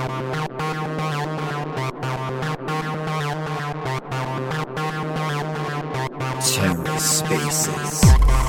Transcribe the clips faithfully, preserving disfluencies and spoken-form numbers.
TerraSpaces.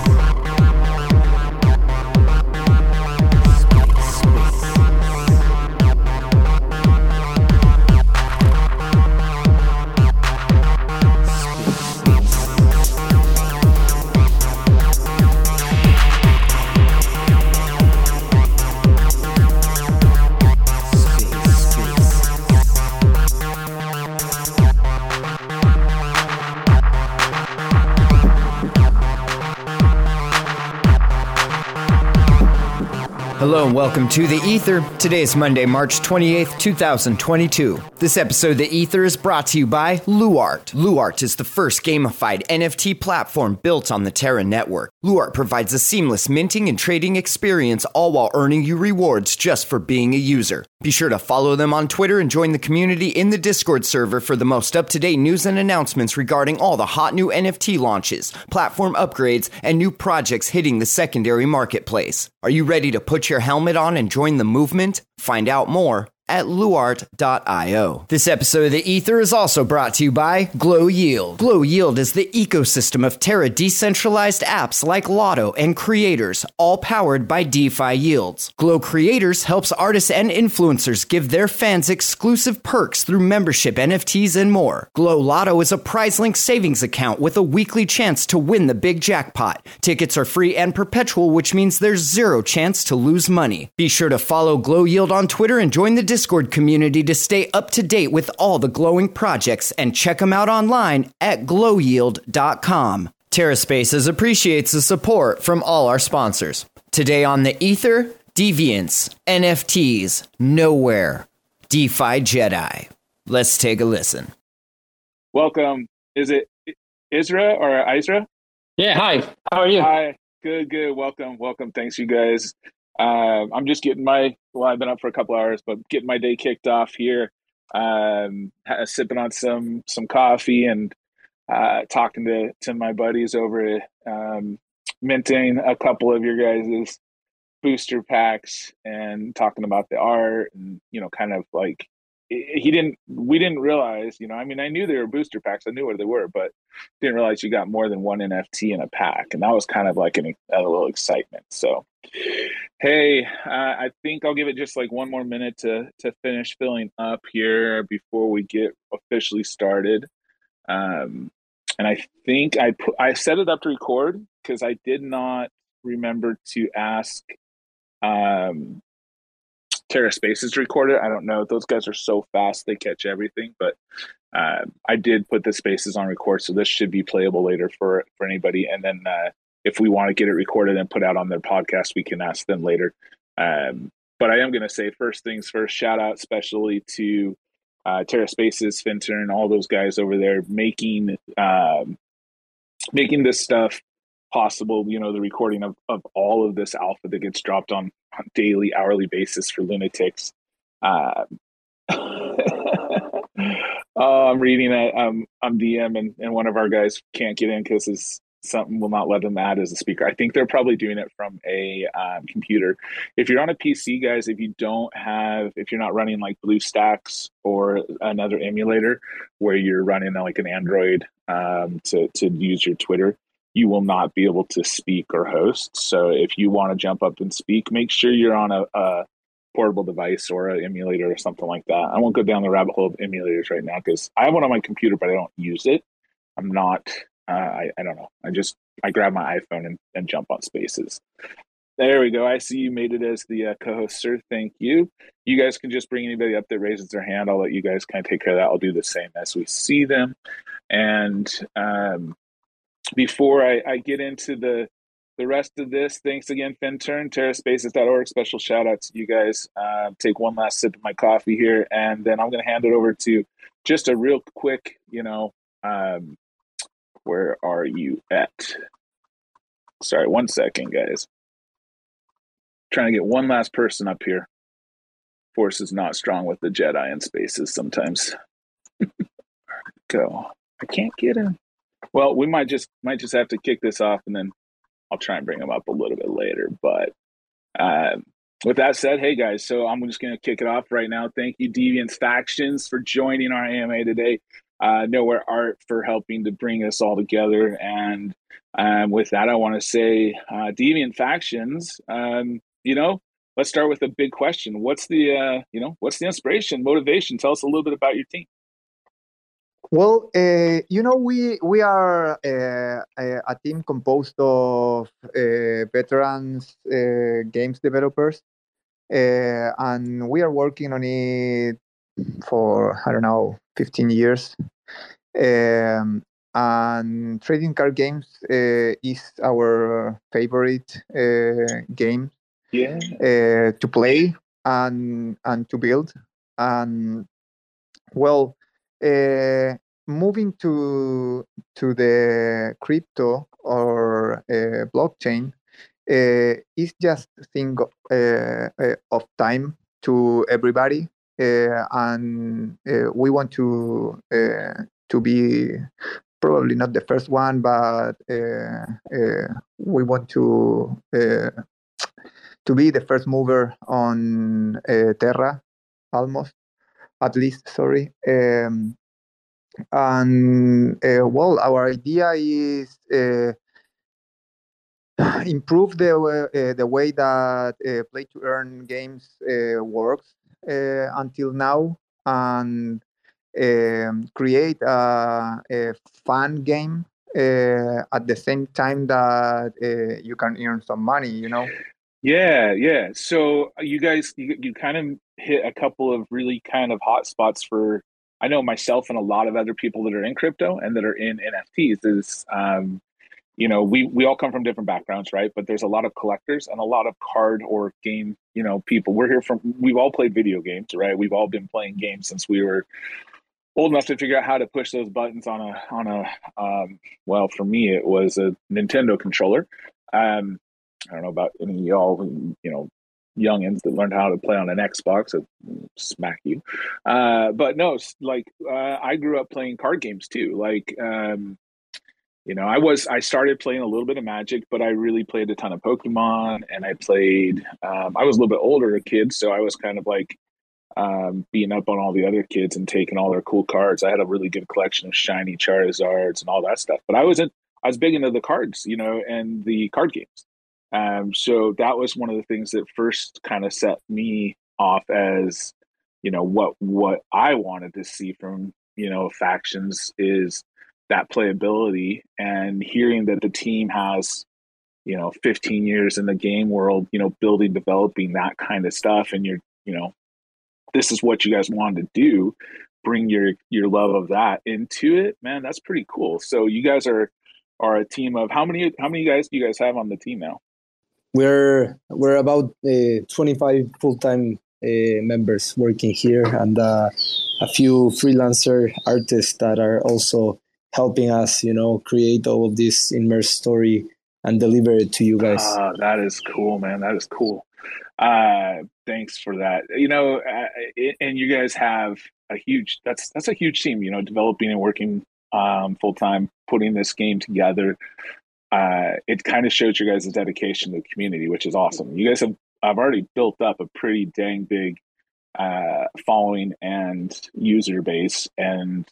Hello and welcome to The Ether. Today is Monday, March twenty-eighth, two thousand twenty-two. This episode of The Ether is brought to you by Luart. Luart is the first gamified N F T platform built on the Terra network. Luart provides a seamless minting and trading experience, all while earning you rewards just for being a user. Be sure to follow them on Twitter and join the community in the Discord server for the most up-to-date news and announcements regarding all the hot new N F T launches, platform upgrades, and new projects hitting the secondary marketplace. Are you ready to put your helmet on and join the movement? Find out more at luart dot io. This episode of The Ether is also brought to you by Glow Yield. Glow Yield is the ecosystem of Terra decentralized apps like Lotto and Creators, all powered by DeFi Yields. Glow Creators helps artists and influencers give their fans exclusive perks through membership, N F Ts, and more. Glow Lotto is a prize-linked savings account with a weekly chance to win the big jackpot. Tickets are free and perpetual, which means there's zero chance to lose money. Be sure to follow Glow Yield on Twitter and join the Discord community to stay up to date with all the glowing projects, and check them out online at glow yield dot com. TerraSpaces appreciates the support from all our sponsors. Today on The Ether, Deviants, N F Ts, Nowhere, DeFi Jedi. Let's take a listen. Welcome. Is it Isra or Isra? Yeah, hi. How are you? Hi. Good, good. Welcome, welcome. Thanks, you guys. Uh, I'm just getting my, well, I've been up for a couple hours, but getting my day kicked off here, um, sipping on some some coffee and uh, talking to, to my buddies over um, minting a couple of your guys' booster packs and talking about the art and, you know, kind of like, he didn't, we didn't realize, you know, I mean, I knew they were booster packs. I knew what they were, but didn't realize you got more than one N F T in a pack. And that was kind of like an, a little excitement. So, hey, uh, I think I'll give it just like one more minute to, to finish filling up here before we get officially started. Um, and I think I put, I set it up to record because I did not remember to ask, um, TerraSpaces recorded. I don't know. Those guys are so fast, they catch everything. But uh, I did put the spaces on record, so this should be playable later for, for anybody. And then uh, if we want to get it recorded and put out on their podcast, we can ask them later. Um, but I am going to say first things first, shout out especially to uh, TerraSpaces, Finter, and all those guys over there making um, making this stuff possible. You know, the recording of, of all of this alpha that gets dropped on, on daily, hourly basis for lunatics. Uh, oh, I'm reading it. Um, I'm D M and, and one of our guys can't get in because his something will not let them add as a speaker. I think they're probably doing it from a um, computer. If you're on a P C, guys, if you don't have, if you're not running like BlueStacks or another emulator where you're running like an Android um, to, to use your Twitter, you will not be able to speak or host. So if you want to jump up and speak, make sure you're on a, a portable device or an emulator or something like that. I won't go down the rabbit hole of emulators right now because I have one on my computer, but I don't use it. I'm not, uh, I, I don't know. I just, I grab my iPhone and, and jump on Spaces. There we go. I see you made it as the uh, co-host, sir. Thank you. You guys can just bring anybody up that raises their hand. I'll let you guys kind of take care of that. I'll do the same as we see them. And, um, Before I, I get into the the rest of this, thanks again, Fintern, TerraSpaces dot org. Special shout out to you guys. Uh, take one last sip of my coffee here, and then I'm going to hand it over to just a real quick, you know, um, where are you at? Sorry, one second, guys. Trying to get one last person up here. Force is not strong with the Jedi in spaces sometimes. Go. I can't get him. Well, we might just might just have to kick this off, and then I'll try and bring him up a little bit later. But uh, with that said, hey guys, so I'm just going to kick it off right now. Thank you, Deviant Factions, for joining our A M A today. Uh, Nowhere Art for helping to bring us all together. And um, with that, I want to say, uh, Deviant Factions, um, you know, let's start with a big question. What's the, uh, you know, what's the inspiration, motivation? Tell us a little bit about your team. Well, uh, you know, we we are uh, a, a team composed of uh, veterans uh, games developers, uh, and we are working on it for I don't know fifteen years. Um, and trading card games uh, is our favorite uh, game Yeah. uh, to play and and to build. And well, uh, moving to to the crypto or uh, blockchain uh, is just a thing uh, uh, of time to everybody, uh, and uh, we want to uh, to be probably not the first one, but uh, uh, we want to uh, to be the first mover on uh, Terra, almost at least. Sorry. Um, and uh, well, our idea is uh, improve the uh, the way that uh, play to earn games uh, works uh, until now, and um, create a, a fun game uh, at the same time that uh, you can earn some money. You know. Yeah, yeah. So you guys, you, you kind of hit a couple of really kind of hot spots for, I know myself and a lot of other people that are in crypto and that are in N F Ts is, um, you know, we, we all come from different backgrounds, right? But there's a lot of collectors and a lot of card or game, you know, people. We're here from, we've all played video games, right? We've all been playing games since we were old enough to figure out how to push those buttons on a, on a, um, well, for me, it was a Nintendo controller. Um, I don't know about any of y'all, you know, youngins that learned how to play on an Xbox, so smack you. Uh, but no, like uh, I grew up playing card games too. Like, um, you know, I was I started playing a little bit of Magic, but I really played a ton of Pokemon, and I played. Um, I was a little bit older a kid, so I was kind of like um, beating up on all the other kids and taking all their cool cards. I had a really good collection of shiny Charizards and all that stuff. But I wasn't. I was big into the cards, you know, and the card games. Um, so that was one of the things that first kind of set me off as, you know, what what I wanted to see from, you know, Factions is that playability, and hearing that the team has, you know, fifteen years in the game world, you know, building, developing that kind of stuff, and you're, you know, this is what you guys wanted to do, bring your your love of that into it, man, that's pretty cool. So you guys are are a team of how many how many guys do you guys have on the team now? We're we're about uh, twenty-five full-time uh, members working here, and uh, a few freelancer artists that are also helping us, you know, create all of this immersive story and deliver it to you guys. Ah, that is cool, man. That is cool. Uh, thanks for that. You know, uh, it, and you guys have a huge. That's that's a huge team. You know, developing and working um, full time, putting this game together. Uh, it kind of shows your guys' dedication to the community, which is awesome. You guys have I've already built up a pretty dang big uh, following and user base, and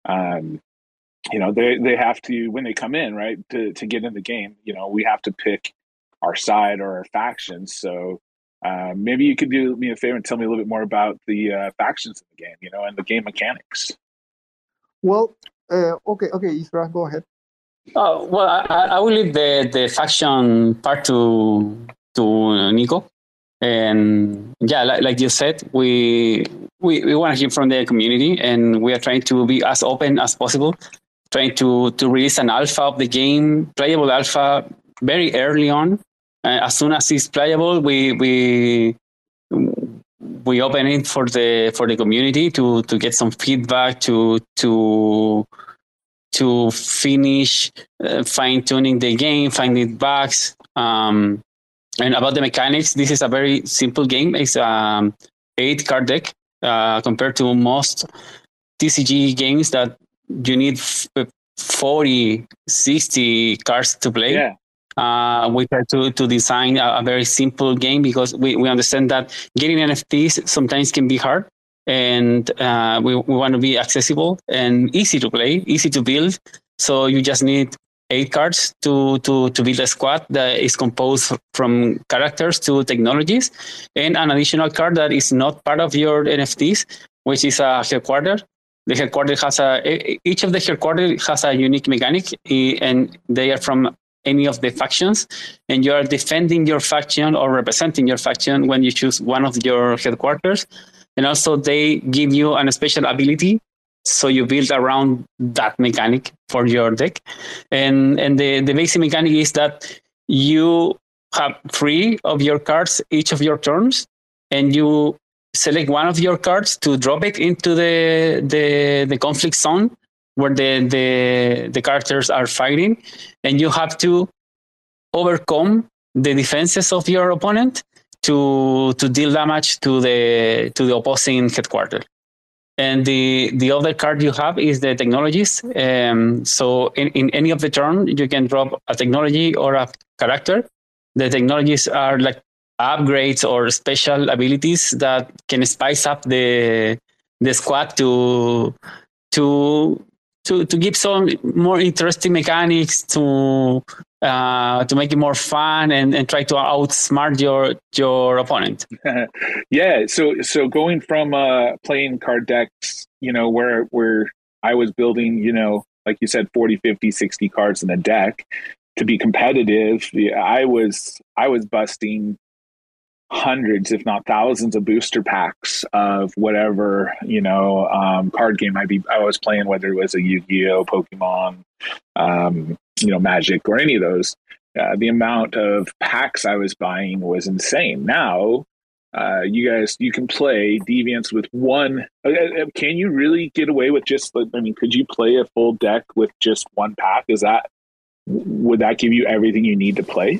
um, you know they they have to, when they come in, right, to to get in the game. You know, we have to pick our side or our factions. So uh, maybe you could do me a favor and tell me a little bit more about the uh, factions in the game, you know, and the game mechanics. Well, uh, okay, okay, Isra, go ahead. Oh, well, I, I will leave the, the faction part to to Nico. And yeah, like, like you said, we, we we want to hear from the community, and we are trying to be as open as possible, trying to, to release an alpha of the game, playable alpha, very early on. Uh, as soon as it's playable, we we we open it for the for the community to to get some feedback, to to to finish uh, fine tuning the game, finding bugs. Um, and about the mechanics, this is a very simple game. It's um eight card deck uh, compared to most T C G games that you need forty, sixty cards to play. Yeah. Uh, we try to, to design a, a very simple game because we, we understand that getting N F Ts sometimes can be hard. And uh, we, we want to be accessible and easy to play, easy to build. So you just need eight cards to, to, to build a squad that is composed from characters to technologies, and an additional card that is not part of your N F Ts, which is a headquarter. The headquarter has a, each of the headquarter has a unique mechanic, and they are from any of the factions, and you are defending your faction or representing your faction when you choose one of your headquarters. And also they give you a special ability, so you build around that mechanic for your deck. And and the, the basic mechanic is that you have three of your cards each of your turns, and you select one of your cards to drop it into the the, the conflict zone where the, the the characters are fighting, and you have to overcome the defenses of your opponent to to deal damage to the to the opposing headquarters. And the the other card you have is the technologies. Um, so in, in any of the turn, you can drop a technology or a character. The technologies are like upgrades or special abilities that can spice up the the squad to to to to give some more interesting mechanics, to uh, to make it more fun, and, and try to outsmart your your opponent. Yeah. So so going from uh, playing card decks, you know, where where I was building, you know, like you said, forty, fifty, sixty cards in a deck to be competitive, I was I was busting hundreds, if not thousands, of booster packs of whatever, you know, um, card game I be I was playing, whether it was a Yu-Gi-Oh, Pokemon, um, you know, Magic, or any of those. Uh, the amount of packs I was buying was insane. Now, uh, you guys, you can play Deviants with one. Uh, can you really get away with just? I mean, could you play a full deck with just one pack? Is that would that give you everything you need to play?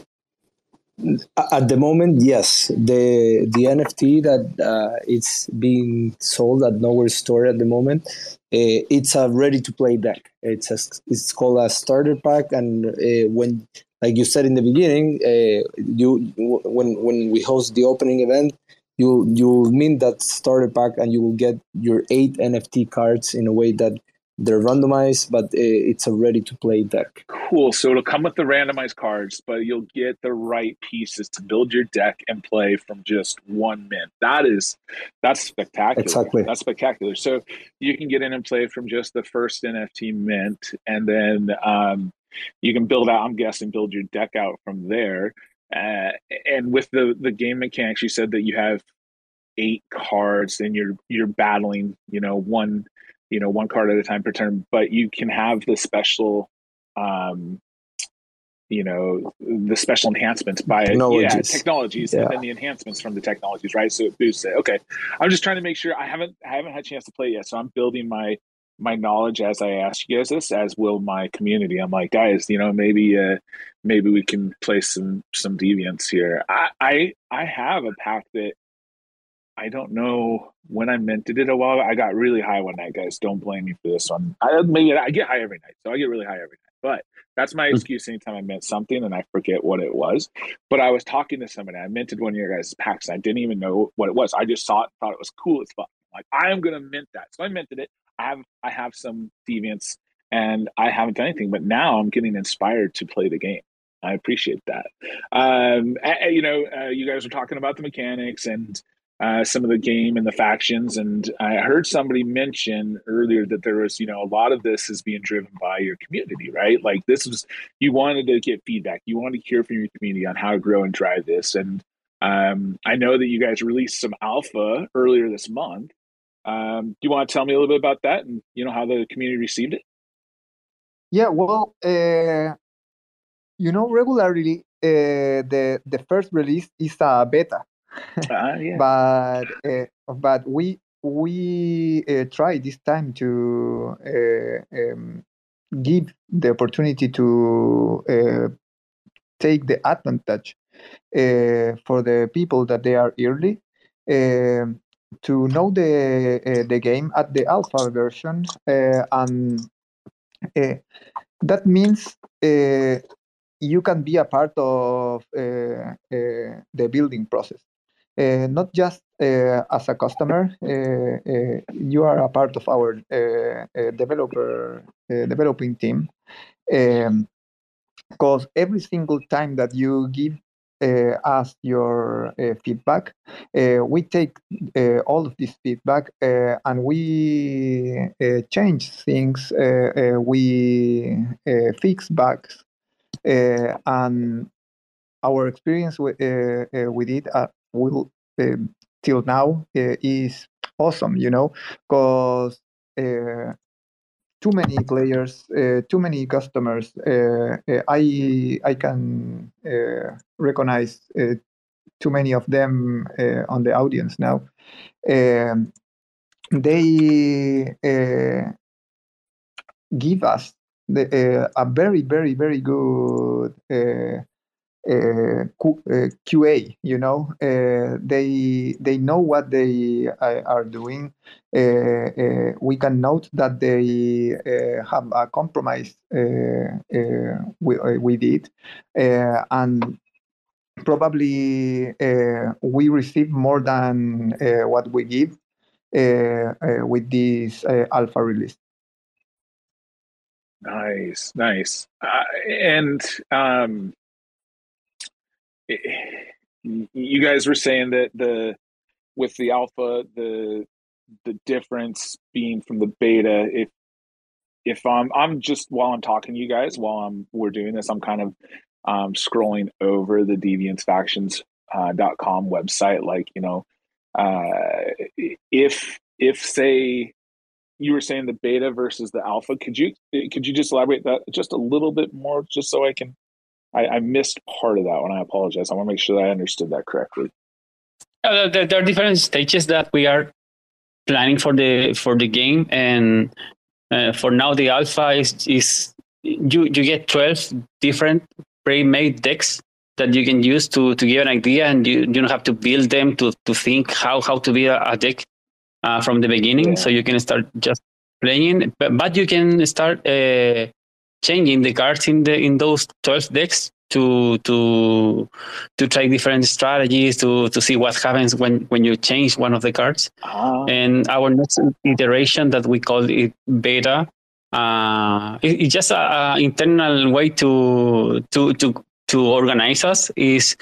At the moment, yes. The the N F T that uh, it's being sold at Nowhere Store at the moment, uh, it's a ready to play deck. It's a, it's called a starter pack, and uh, when, like you said in the beginning, uh, you when when we host the opening event, you you mint that starter pack, and you will get your eight N F T cards in a way that they're randomized, but uh, it's a ready-to-play deck. Cool. So it'll come with the randomized cards, but you'll get the right pieces to build your deck and play from just one mint. That is, that's spectacular. Exactly. That's spectacular. So you can get in and play from just the first N F T mint, and then um, you can build out, I'm guessing, build your deck out from there. Uh, and with the, the game mechanics, you said that you have eight cards, and you're you're battling, you know, one you know, one card at a time per turn, but you can have the special, um, you know, the special enhancements by technologies. Yeah, technologies, yeah. And then the enhancements from the technologies, right? So it boosts it. Okay, I'm just trying to make sure. I haven't, I haven't had a chance to play yet, so I'm building my my knowledge as I ask you guys this, as will my community. I'm like, guys, you know, maybe, uh, maybe we can play some some Deviants here. I I, I have a pack that. I don't know when I minted it a while. I got really high one night, guys. Don't blame me for this one. I maybe I get high every night, so I get really high every night. But that's my excuse anytime I mint something and I forget what it was. But I was talking to somebody. I minted one of your guys' packs. I didn't even know what it was. I just saw it, thought it was cool as fuck. Like, I am gonna mint that. So I minted it. I have I have some Deviants, and I haven't done anything. But now I'm getting inspired to play the game. I appreciate that. Um, you know, uh, you guys were talking about the mechanics and. Uh, some of the game and the factions, and I heard somebody mention earlier that there was, you know, a lot of this is being driven by your community, right? Like this was, you wanted to get feedback, you wanted to hear from your community on how to grow and drive this, and um, I know that you guys released some alpha earlier this month. Um, do you want to tell me a little bit about that, and you know how the community received it? Yeah, well, uh, you know, regularly uh, the the first release is a beta. Uh, yeah. but uh, but we we uh, try this time to uh, um, give the opportunity to uh, take the advantage uh, for the people that they are early uh, to know the uh, the game at the alpha version, uh, and uh, that means uh, you can be a part of uh, uh, the building process. Uh, not just uh, as a customer, uh, uh, you are a part of our uh, uh, developer uh, developing team. Um, because every single time that you give uh, us your uh, feedback, uh, we take uh, all of this feedback uh, and we uh, change things, uh, uh, we uh, fix bugs, uh, and our experience with, uh, uh, with it uh, will um till now uh, is awesome, you know, because uh, too many players, uh, too many customers. Uh, uh, I I can uh, recognize uh, too many of them uh, on the audience now. Um, they uh, give us the, uh, a very very very good uh, uh, Q, uh, Q A. You know, uh, they they know what they uh, are doing. Uh, uh, we can note that they uh, have a compromise uh, uh, with, uh, with it, uh, and probably uh, we receive more than uh, what we give uh, uh, with this uh, alpha release. Nice, nice, uh, and um, you guys were saying that the with the alpha, the the difference being from the beta. If if I'm I'm just while I'm talking to you guys, while I'm we're doing this, I'm kind of um, scrolling over the Deviants Factions uh, dot com website. Like, you know, uh, if if say you were saying the beta versus the alpha, could you could you just elaborate that just a little bit more, just so I can. I, I missed part of that one. I apologize. I want to make sure that I understood that correctly. Uh, there, there are different stages that we are planning for the for the game, and uh, for now, the alpha is is you you get twelve different pre-made decks that you can use to to give an idea, and you, you don't have to build them to to think how how to build a, a deck uh, from the beginning. Yeah. So you can start just playing, but, but you can start uh, changing the cards in the in those twelve decks to to to try different strategies to to see what happens when when you change one of the cards. Oh. And our next iteration, that we call it beta, uh it, it's just a, a internal way to to to to organize us. Is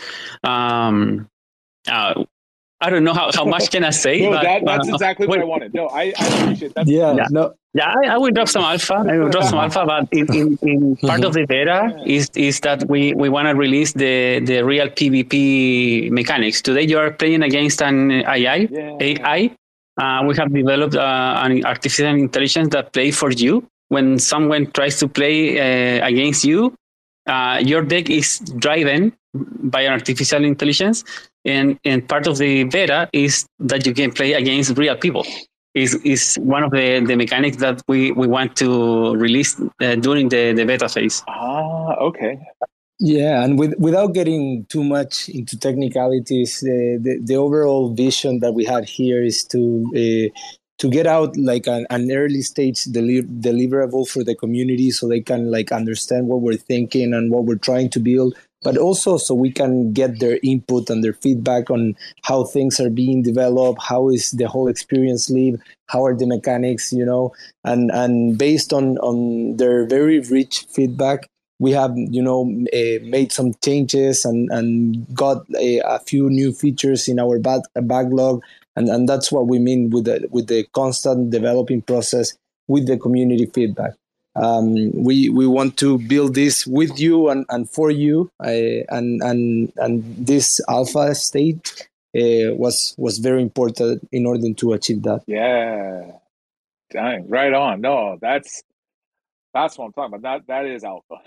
um uh I don't know how, how much can I say. No, but, that, that's uh, exactly what I wanted. No, I, I appreciate that. Yeah, yeah, no. Yeah, I, I will drop some alpha. I will drop some alpha, but in, in, in part of the beta is is that we, we want to release the, the real PvP mechanics. Today you are playing against an A I. Yeah. A I. Uh, we have developed uh, an artificial intelligence that plays for you. When someone tries to play uh, against you, uh, your deck is driven by an artificial intelligence. And, and part of the beta is that you can play against real people. Is is one of the, the mechanics that we, we want to release uh, during the, the beta phase. Ah, okay. Yeah, and with, without getting too much into technicalities, uh, the the overall vision that we had here is to uh, to get out like an, an early stage deli- deliverable for the community, so they can like understand what we're thinking and what we're trying to build, but also so we can get their input and their feedback on how things are being developed, how is the whole experience live, how are the mechanics, you know, and and based on on their very rich feedback, we have, you know, uh, made some changes and and got a, a few new features in our back, backlog, and and that's what we mean with the with the constant developing process with the community feedback. Um, we we want to build this with you and, and for you, uh, and and and this alpha state uh, was was very important in order to achieve that. Yeah, dang, right on. No, that's that's what I'm talking about. That that is alpha.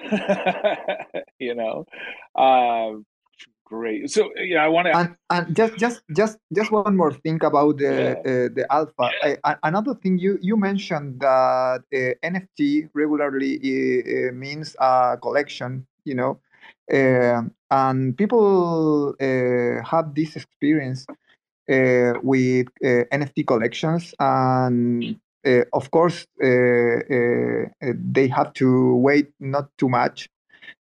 You know, uh, great. So yeah, I want to. And, and just just just just one more thing about the yeah. uh, the alpha. Yeah. I, another thing you you mentioned that uh, N F T regularly uh, means a collection. You know, uh, and people uh, have this experience uh, with uh, N F T collections, and uh, of course uh, uh, they have to wait not too much.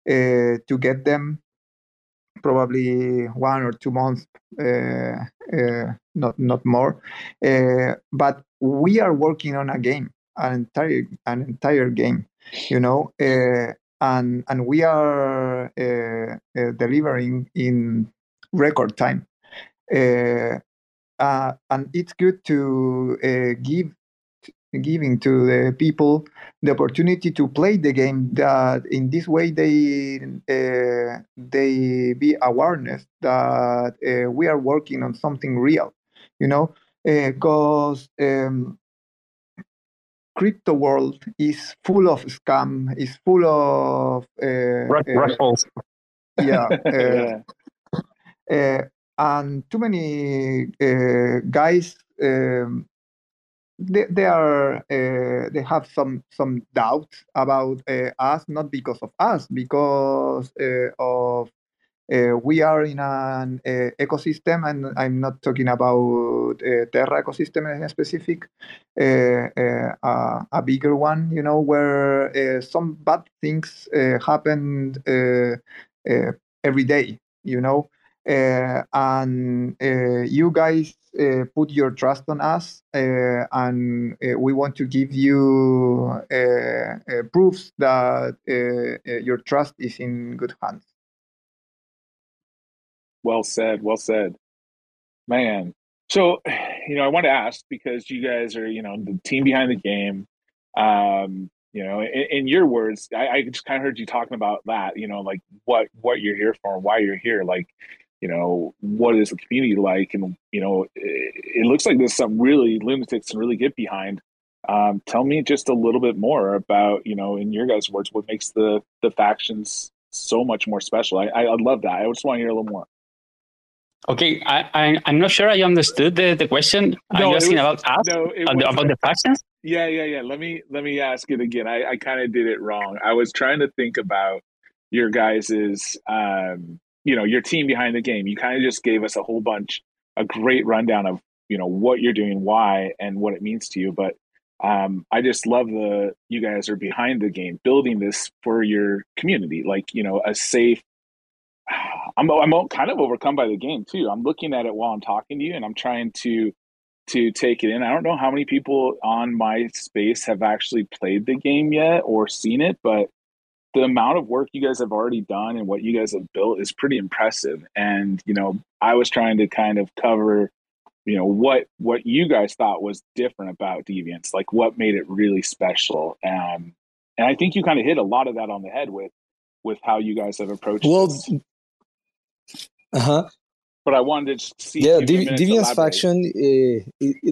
uh, to get them. Probably one or two months, uh, uh, not not more. Uh, but we are working on a game, an entire an entire game, you know, uh, and and we are uh, uh, delivering in record time. Uh, uh, and it's good to uh, give giving to the people the opportunity to play the game, that in this way they uh, they be awareness that uh, we are working on something real, you know, because uh, um, crypto world is full of scam, is full of uh, uh, yeah, uh, yeah. uh, and too many uh, guys um, they, they are uh, they have some some doubts about uh, us, not because of us, because uh, of uh, we are in an uh, ecosystem, and I'm not talking about uh, Terra ecosystem in specific, uh, uh, uh, a bigger one, you know, where uh, some bad things uh, happen uh, uh, every day, you know. Uh, and uh, you guys uh, put your trust on us, uh, and uh, we want to give you uh, uh, proofs that uh, uh, your trust is in good hands. Well said. Well said, man. So, you know, I want to ask, because you guys are, you know, the team behind the game. Um, you know, in, in your words, I, I just kind of heard you talking about that. You know, like what what you're here for, and why you're here. Like, you know, what is the community like? And you know, it, it looks like there's some really lunatics and really get behind. Um, tell me just a little bit more about, you know, in your guys' words, what makes the the factions so much more special. I I, I love that. I just want to hear a little more. Okay, I, I I'm not sure I understood the, the question. Are No, you asking was, about us? No, it about, about the factions? Yeah, yeah, yeah. Let me let me ask it again. I, I kind of did it wrong. I was trying to think about your guys's, um, you know, your team behind the game. You kind of just gave us a whole bunch, a great rundown of, you know, what you're doing, why, and what it means to you. But um, I just love the you guys are behind the game, building this for your community, like, you know, a safe. I'm I'm kind of overcome by the game too. I'm looking at it while I'm talking to you, and I'm trying to to take it in. I don't know how many people on my space have actually played the game yet or seen it, but the amount of work you guys have already done and what you guys have built is pretty impressive. And you know, I was trying to kind of cover, you know, what what you guys thought was different about Deviants, like what made it really special. Um, and I think you kind of hit a lot of that on the head with with how you guys have approached well, this. Uh-huh. But I wanted to see. Yeah, Dev- Deviants faction. Uh, it, it,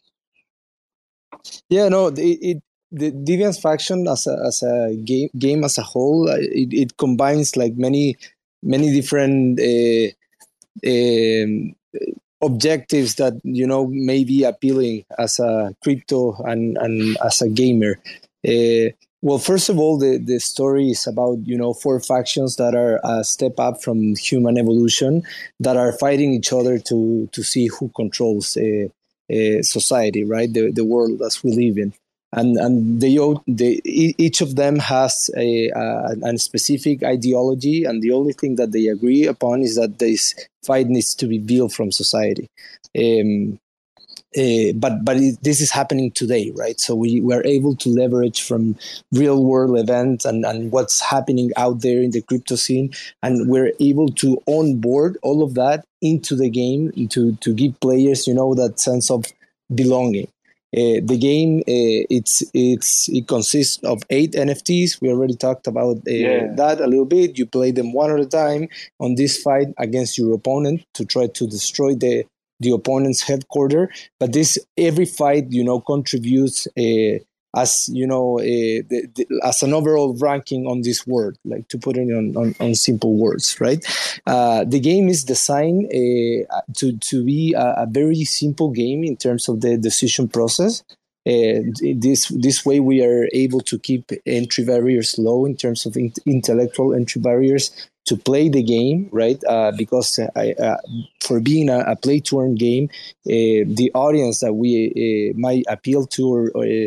yeah, no, it, it the Deviants faction as a as a game game as a whole, it, it combines like many many different uh, um, objectives that, you know, may be appealing as a crypto and and as a gamer. Uh, Well, first of all, the, the story is about, you know, four factions that are a step up from human evolution, that are fighting each other to to see who controls a, a society, right? The the world as we live in, and and they, they each of them has a, a a specific ideology, and the only thing that they agree upon is that this fight needs to be built from society. Um, Uh, but but it, this is happening today, right? So we were able to leverage from real world events and, and what's happening out there in the crypto scene, and we're able to onboard all of that into the game to to give players, you know, that sense of belonging. Uh, the game uh, it's it's it consists of eight N F Ts. We already talked about uh, yeah. that a little bit. You play them one at a time on this fight against your opponent to try to destroy the. the opponent's headquarter, but this every fight, you know, contributes uh, as, you know, uh, the, the, as an overall ranking on this world, like to put it on, on, on simple words, right? Uh, the game is designed uh, to, to be a, a very simple game in terms of the decision process. Uh, this this way we are able to keep entry barriers low in terms of in, intellectual entry barriers to play the game, right? Uh, because uh, uh, for being a, a play-to-earn game, uh, the audience that we uh, might appeal to or, or,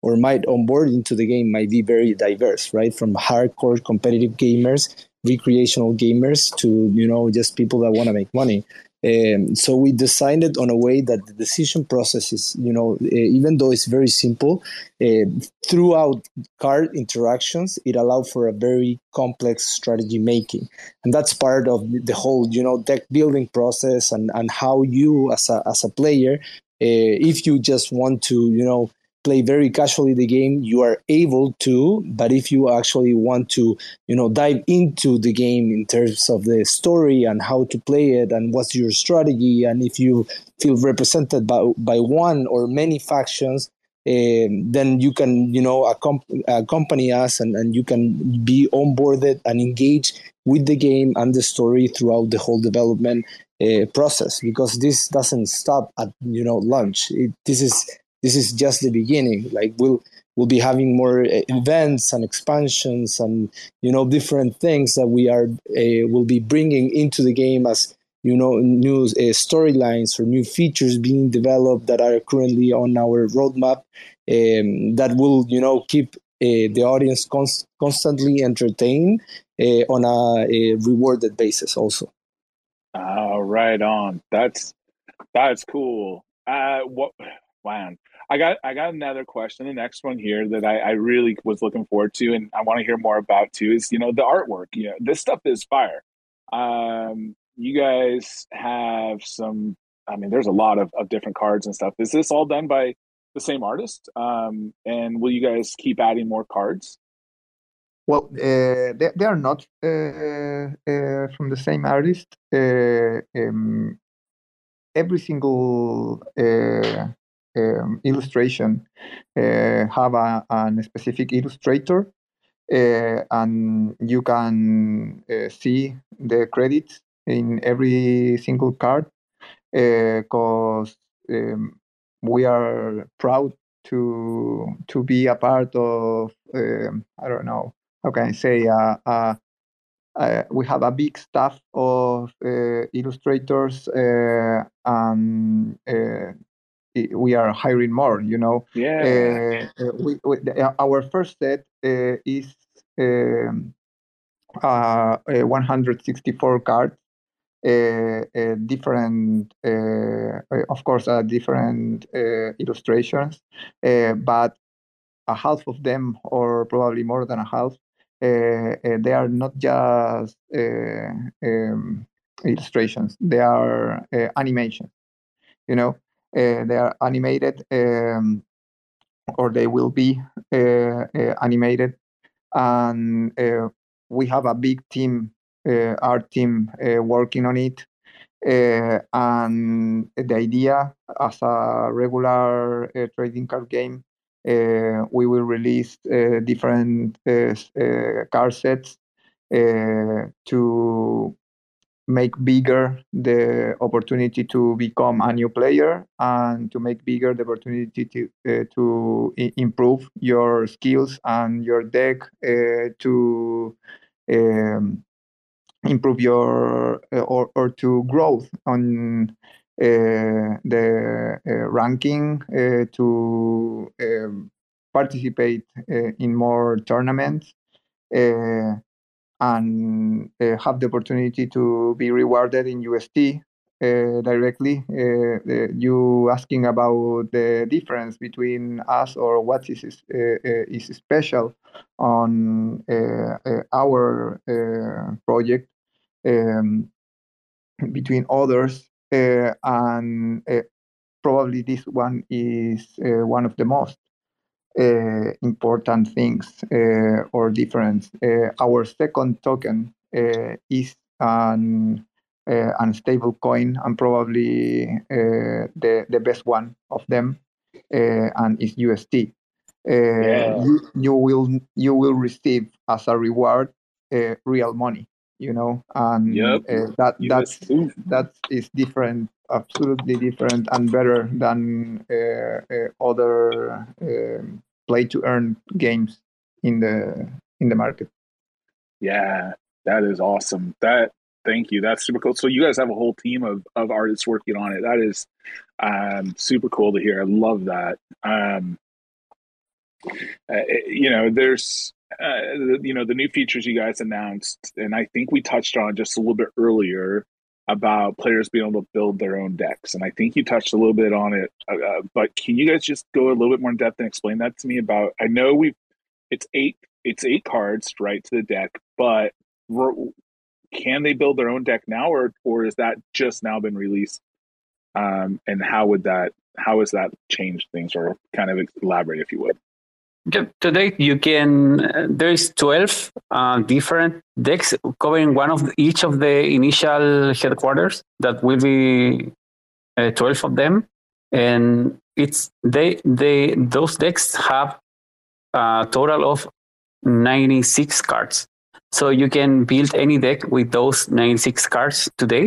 or might onboard into the game might be very diverse, right? From hardcore competitive gamers, recreational gamers, to, you know, just people that want to make money. Um, so we designed it on a way that the decision process is, you know, uh, even though it's very simple, uh, throughout card interactions, it allowed for a very complex strategy making. And that's part of the whole, you know, deck building process, and, and how you as a, as a player, uh, if you just want to, you know, play very casually the game, you are able to. But if you actually want to, you know, dive into the game in terms of the story and how to play it and what's your strategy, and if you feel represented by by one or many factions, um, then you can, you know, accom- accompany us, and, and you can be onboarded and engage with the game and the story throughout the whole development uh, process, because this doesn't stop at, you know, launch. It, this is This is just the beginning. Like, we'll we'll be having more events and expansions, and, you know, different things that we are uh, will be bringing into the game as, you know, new uh, storylines or new features being developed that are currently on our roadmap, um, that will, you know, keep uh, the audience const- constantly entertained uh, on a, a rewarded basis also. Oh, right on. That's that's cool. Uh, what? Wow. I got I got another question. The next one here that I, I really was looking forward to, and I want to hear more about too, is, you know, the artwork. You know, this stuff is fire. Um, you guys have some. I mean, there's a lot of, of different cards and stuff. Is this all done by the same artist? Um, and will you guys keep adding more cards? Well, uh, they, they are not uh, uh, from the same artist. Uh, um, every single uh, um, illustration uh, have a, a specific illustrator, uh, and you can uh, see the credits in every single card, because uh, um, we are proud to to be a part of, um, I don't know, how can I say, uh, uh, uh, we have a big staff of uh, illustrators, uh, and uh, we are hiring more, you know. Yeah. Uh, we, we, our first set uh, is um, uh, uh, one hundred sixty-four cards, uh, uh, different, uh, of course, uh, different uh, illustrations, uh, but a half of them, or probably more than a half, uh, uh, they are not just uh, um, illustrations; they are uh, animations. You know, uh, they are animated, um, or they will be uh, uh, animated, and uh, we have a big team, uh, art team, uh, working on it. Uh, and the idea, as a regular uh, trading card game, uh, we will release uh, different uh, uh, card sets uh, to make bigger the opportunity to become a new player, and to make bigger the opportunity to uh, to I- improve your skills and your deck, uh, to um, improve your uh, or or to growth on uh, the uh, ranking, uh, to um, participate uh, in more tournaments, uh, and uh, have the opportunity to be rewarded in U S T uh, directly. Uh, uh, you asking about the difference between us, or what is uh, uh, is special on uh, uh, our uh, project, um, between others, uh, and uh, probably this one is uh, one of the most uh, important things, uh, or difference. Uh, our second token uh, is an uh, unstable coin, and probably uh, the the best one of them, uh, and is U S T. Uh, Yeah. you, you will you will receive as a reward uh, real money, you know, and Yep. uh, that that's U S T. that is different, absolutely different, and better than uh, uh, other um, play to earn games in the in the market. Yeah, that is awesome. That Thank you. That's super cool. So you guys have a whole team of, of artists working on it. That is um, super cool to hear. I love that. Um, uh, you know, there's, uh, you know, the new features you guys announced, and I think we touched on just a little bit earlier about players being able to build their own decks. And I think you touched a little bit on it, uh, but can you guys just go a little bit more in depth and explain that to me about, I know we've, it's eight, it's eight cards, right, to the deck, but can they build their own deck now, or, or is that just now been released? Um, and how would that, how has that changed things, or kind of elaborate if you would? Today you can, uh, there is twelve uh, different decks covering one of the, each of the initial headquarters. That will be uh, twelve of them, and it's they they those decks have a total of ninety-six cards. So you can build any deck with those ninety-six cards today,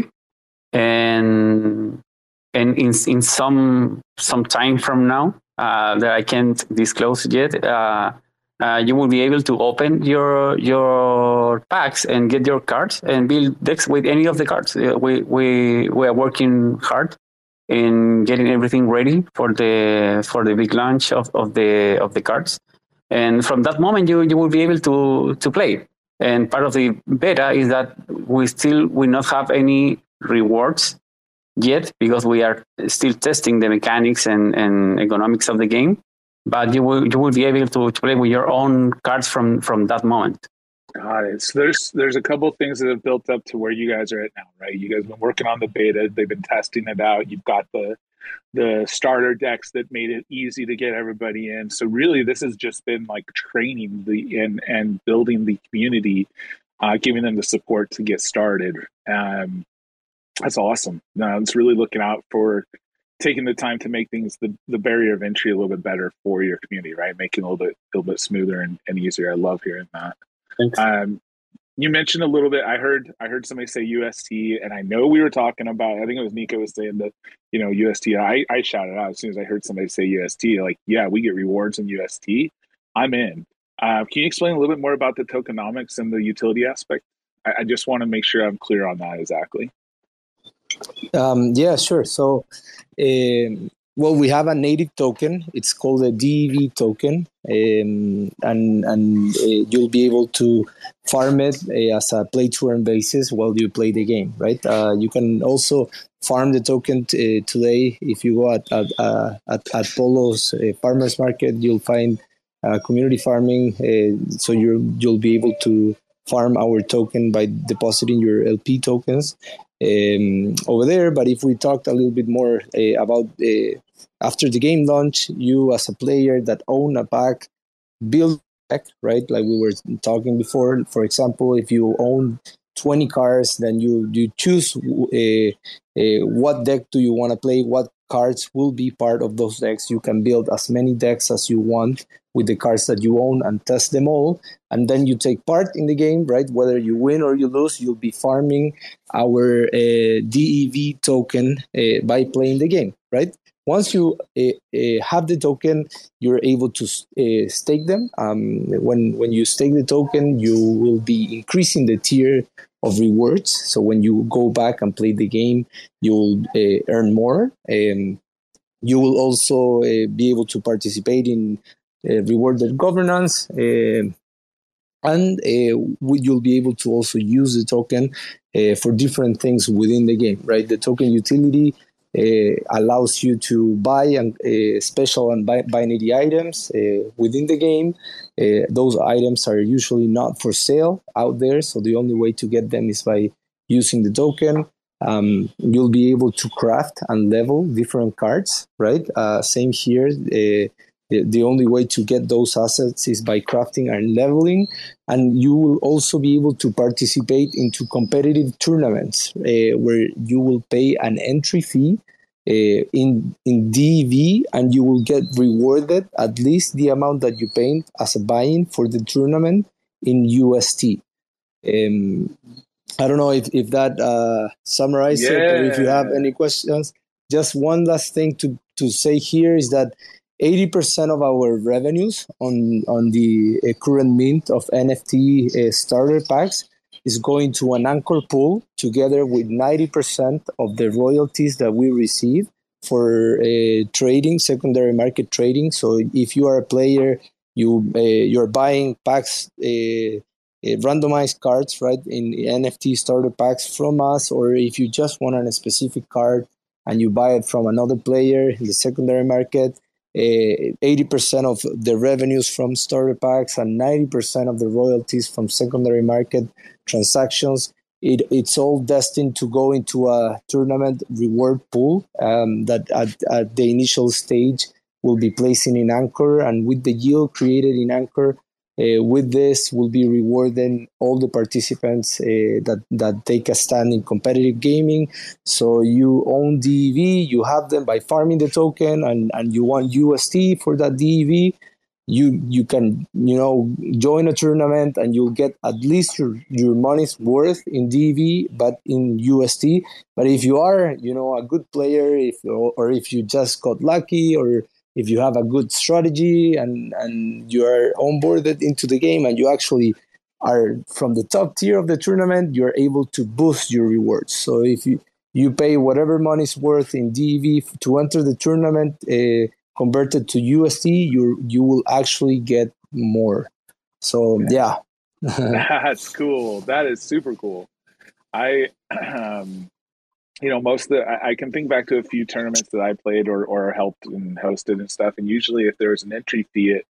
and and in in some some time from now. Uh, that I can't disclose yet. Uh, uh, you will be able to open your your packs and get your cards and build decks with any of the cards. Uh, we we we are working hard in getting everything ready for the for the big launch of, of the of the cards. And from that moment, you you will be able to to play. And part of the beta is that we still will not have any rewards yet, because we are still testing the mechanics and, and economics of the game, but you will you will be able to, to play with your own cards from, from that moment. Got it. So there's there's a couple of things that have built up to where you guys are at now, right? You guys have been working on the beta, they've been testing it out. You've got the the starter decks that made it easy to get everybody in. So really, this has just been like training the and and building the community, uh, giving them the support to get started. Um, That's awesome. No, it's really looking out for taking the time to make things the, the barrier of entry a little bit better for your community, right? Making it a little bit a little bit smoother and, and easier. I love hearing that. Thanks. Um, you mentioned a little bit. I heard I heard somebody say U S T, and I know we were talking about. I think it was Nico was saying that, you know, U S T. I I shouted out as soon as I heard somebody say U S T. Like, yeah, we get rewards in U S T. I'm in. Uh, can you explain a little bit more about the tokenomics and the utility aspect? I, I just want to make sure I'm clear on that exactly. Um, yeah, sure. So, um, well, we have a native token. It's called a D E V token, um, and and uh, you'll be able to farm it uh, as a play-to-earn basis while you play the game, right? Uh, you can also farm the token t- uh, today. If you go at at uh, at, at Polo's uh, farmers market, you'll find uh, community farming. Uh, so you you'll be able to farm our token by depositing your L P tokens um, over there. But if we talked a little bit more uh, about uh, after the game launch, you as a player that own a pack, build a deck, right? Like we were talking before. For example, if you own twenty cards, then you you choose uh, uh, what deck do you want to play, what cards will be part of those decks. You can build as many decks as you want with the cards that you own and test them all. And then you take part in the game, right? Whether you win or you lose, you'll be farming our uh, D E V token uh, by playing the game, right? Once you uh, uh, have the token, you're able to uh, stake them. Um, when when you stake the token, you will be increasing the tier of rewards. So when you go back and play the game, you'll uh, earn more. Um, you will also uh, be able to participate in uh, rewarded governance. Uh, and uh, you'll be able to also use the token uh, for different things within the game, right? The token utility Uh, allows you to buy and, uh, special and bi- binary items uh, within the game. Uh, those items are usually not for sale out there, so the only way to get them is by using the token. Um, you'll be able to craft and level different cards, right? Uh, same here. Uh, the, the only way to get those assets is by crafting and leveling, and you will also be able to participate into competitive tournaments uh, where you will pay an entry fee uh, in in D E V, and you will get rewarded at least the amount that you paid as a buy-in for the tournament in U S T. Um, I don't know if, if that uh, summarizes yeah. it, or if you have any questions. Just one last thing to, to say here is that eighty percent of our revenues on, on the uh, current mint of N F T uh, starter packs is going to an anchor pool, together with ninety percent of the royalties that we receive for uh, trading, secondary market trading. So if you are a player you uh, you're buying packs, uh, uh, randomized cards, right, in N F T starter packs from us, or if you just want a specific card and you buy it from another player in the secondary market, uh, eighty percent of the revenues from starter packs and ninety percent of the royalties from secondary market transactions, it, it's all destined to go into a tournament reward pool um, that at, at the initial stage will be placing in Anchor, and with the yield created in Anchor, Uh, with this, we'll be rewarding all the participants uh, that, that take a stand in competitive gaming. So you own D E V, you have them by farming the token, and, and you want U S T for that D E V. You you can you know join a tournament and you'll get at least your, your money's worth in D E V, but in U S T. But if you are you know a good player, if or if you just got lucky, or if you have a good strategy and, and you are onboarded into the game and you actually are from the top tier of the tournament, you're able to boost your rewards. So if you, you pay whatever money's worth in D E V to enter the tournament, uh, converted to U S T, you you will actually get more. So yeah. That's cool. That is super cool. I um you know, most of the, I, I can think back to a few tournaments that I played or, or helped and hosted and stuff. And usually if there was an entry fee, it,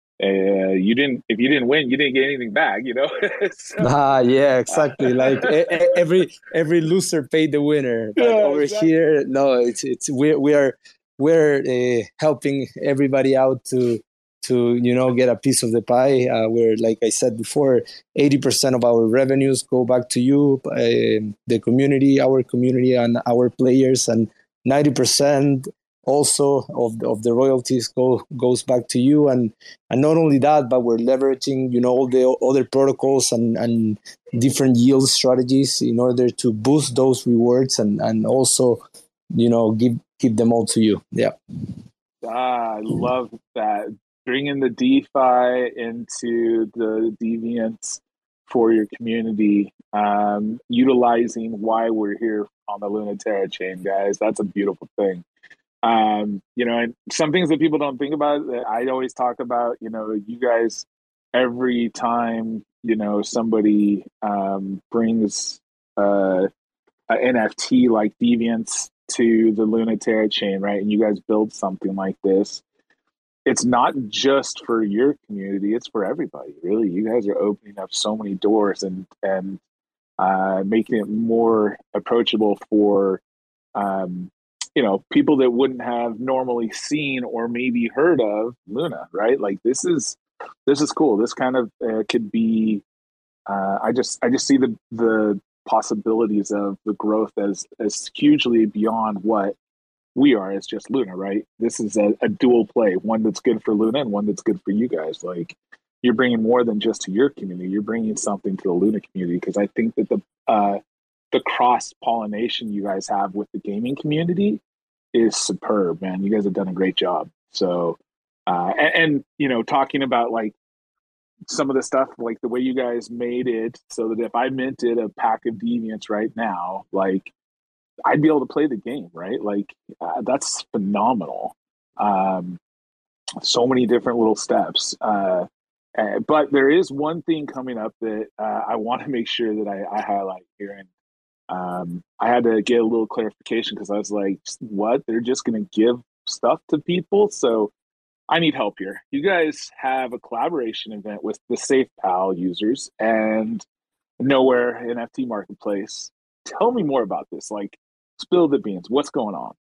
uh, you didn't, if you didn't win, you didn't get anything back, you know? so, ah, yeah, exactly. Like every, every loser paid the winner. But yeah, over exactly. here, no, it's, it's, we, we are, we're uh, helping everybody out to, to, you know, get a piece of the pie. Uh, where, like I said before, eighty percent of our revenues go back to you, uh, the community, our community and our players, and ninety percent also of the, of the royalties go goes back to you. And, and not only that, but we're leveraging, you know, all the other protocols and, and different yield strategies in order to boost those rewards and, and also, you know, give, give them all to you. Yeah. Ah, I love that. Bringing the DeFi into the Deviants for your community, um, utilizing why we're here on the Luna Terra chain, guys. That's a beautiful thing. Um, you know, and some things that people don't think about that I always talk about, you know, you guys, every time, you know, somebody um, brings uh, an N F T like Deviants to the Luna Terra chain, right? And you guys build something like this. It's not just for your community, it's for everybody, really. You guys are opening up so many doors and and uh, making it more approachable for, um, you know, people that wouldn't have normally seen or maybe heard of Luna, right? Like this is this is cool. This kind of uh, could be. Uh, I just I just see the the possibilities of the growth as as hugely beyond what we are as just Luna, right? This is a, a dual play, one that's good for Luna and one that's good for you guys. Like you're bringing more than just to your community, you're bringing something to the Luna community, because I think that the uh, the cross pollination you guys have with the gaming community is superb, man. You guys have done a great job. So, uh, and, and you know, talking about like some of the stuff, like the way you guys made it so that if I minted a pack of Deviants right now, like I'd be able to play the game, right? Like uh, that's phenomenal. Um, so many different little steps. Uh, uh, but there is one thing coming up that uh, I want to make sure that I, I highlight here. And um, I had to get a little clarification because I was like, what? They're just going to give stuff to people? So I need help here. You guys have a collaboration event with the SafePal users and Nowhere N F T Marketplace. Tell me more about this. Like, spill the beans. What's going on?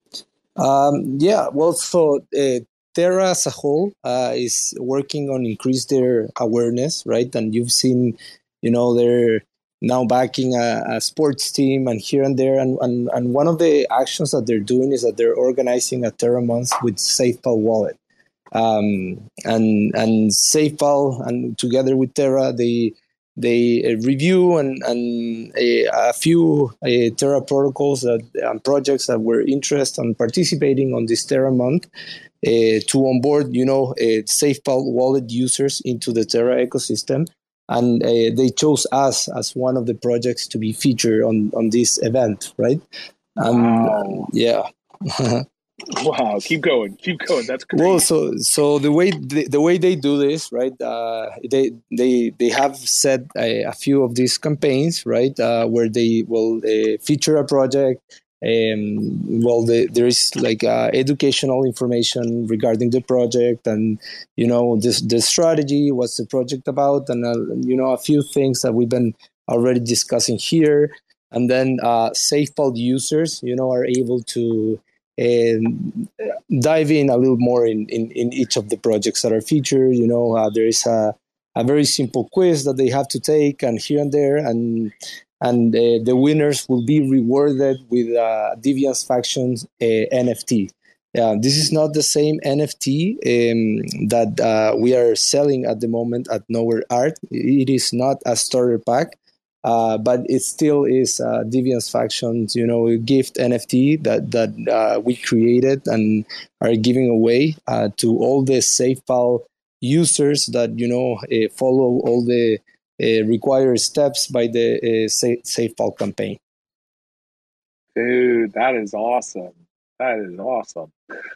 Um, yeah, well, so uh, Terra as a whole uh, is working on increase their awareness, right? And you've seen, you know, they're now backing a, a sports team and here and there. And, and, and one of the actions that they're doing is that they're organizing a Terra month with SafePal wallet. Um, and and SafePal and together with Terra, they they uh, review and and a, a few uh, Terra protocols that and projects that were interested in participating on this Terra month uh, to onboard, you know, uh, SafePal wallet users into the Terra ecosystem, and uh, they chose us as one of the projects to be featured on on this event, right? Um, Wow. Yeah. Wow, keep going, keep going. That's crazy. Well, so so the way the, the way they do this, right? Uh, they they they have set a, a few of these campaigns, right, uh, where they will uh, feature a project. Um, well, the, there is like uh, educational information regarding the project, and you know this the strategy, what's the project about, and uh, you know a few things that we've been already discussing here. And then uh, SafePal users, you know, are able to and dive in a little more in, in, in each of the projects that are featured. You know, uh, there is a, a very simple quiz that they have to take, and here and there, and and uh, the winners will be rewarded with uh, Deviance Factions uh, N F T. Uh, this is not the same N F T um, that uh, we are selling at the moment at Nowhere Art. It is not a starter pack. Uh, but it still is uh, Deviance Factions, you know, a gift N F T that that uh, we created and are giving away uh, to all the SafePal users that you know uh, follow all the uh, required steps by the uh, Safe, SafePal campaign. Dude, that is awesome. That is awesome.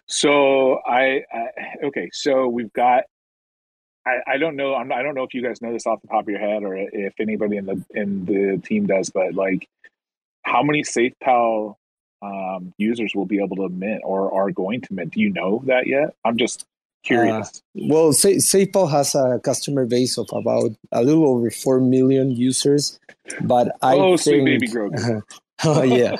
So I, I okay. So we've got. I, I don't know. I'm, I don't know if you guys know this off the top of your head, or if anybody in the in the team does. But like, how many SafePal um, users will be able to mint or are going to mint? Do you know that yet? I'm just curious. Uh, well, Sa- SafePal has a customer base of about a little over four million users, but I oh, think, sweet baby Grogu. oh yeah,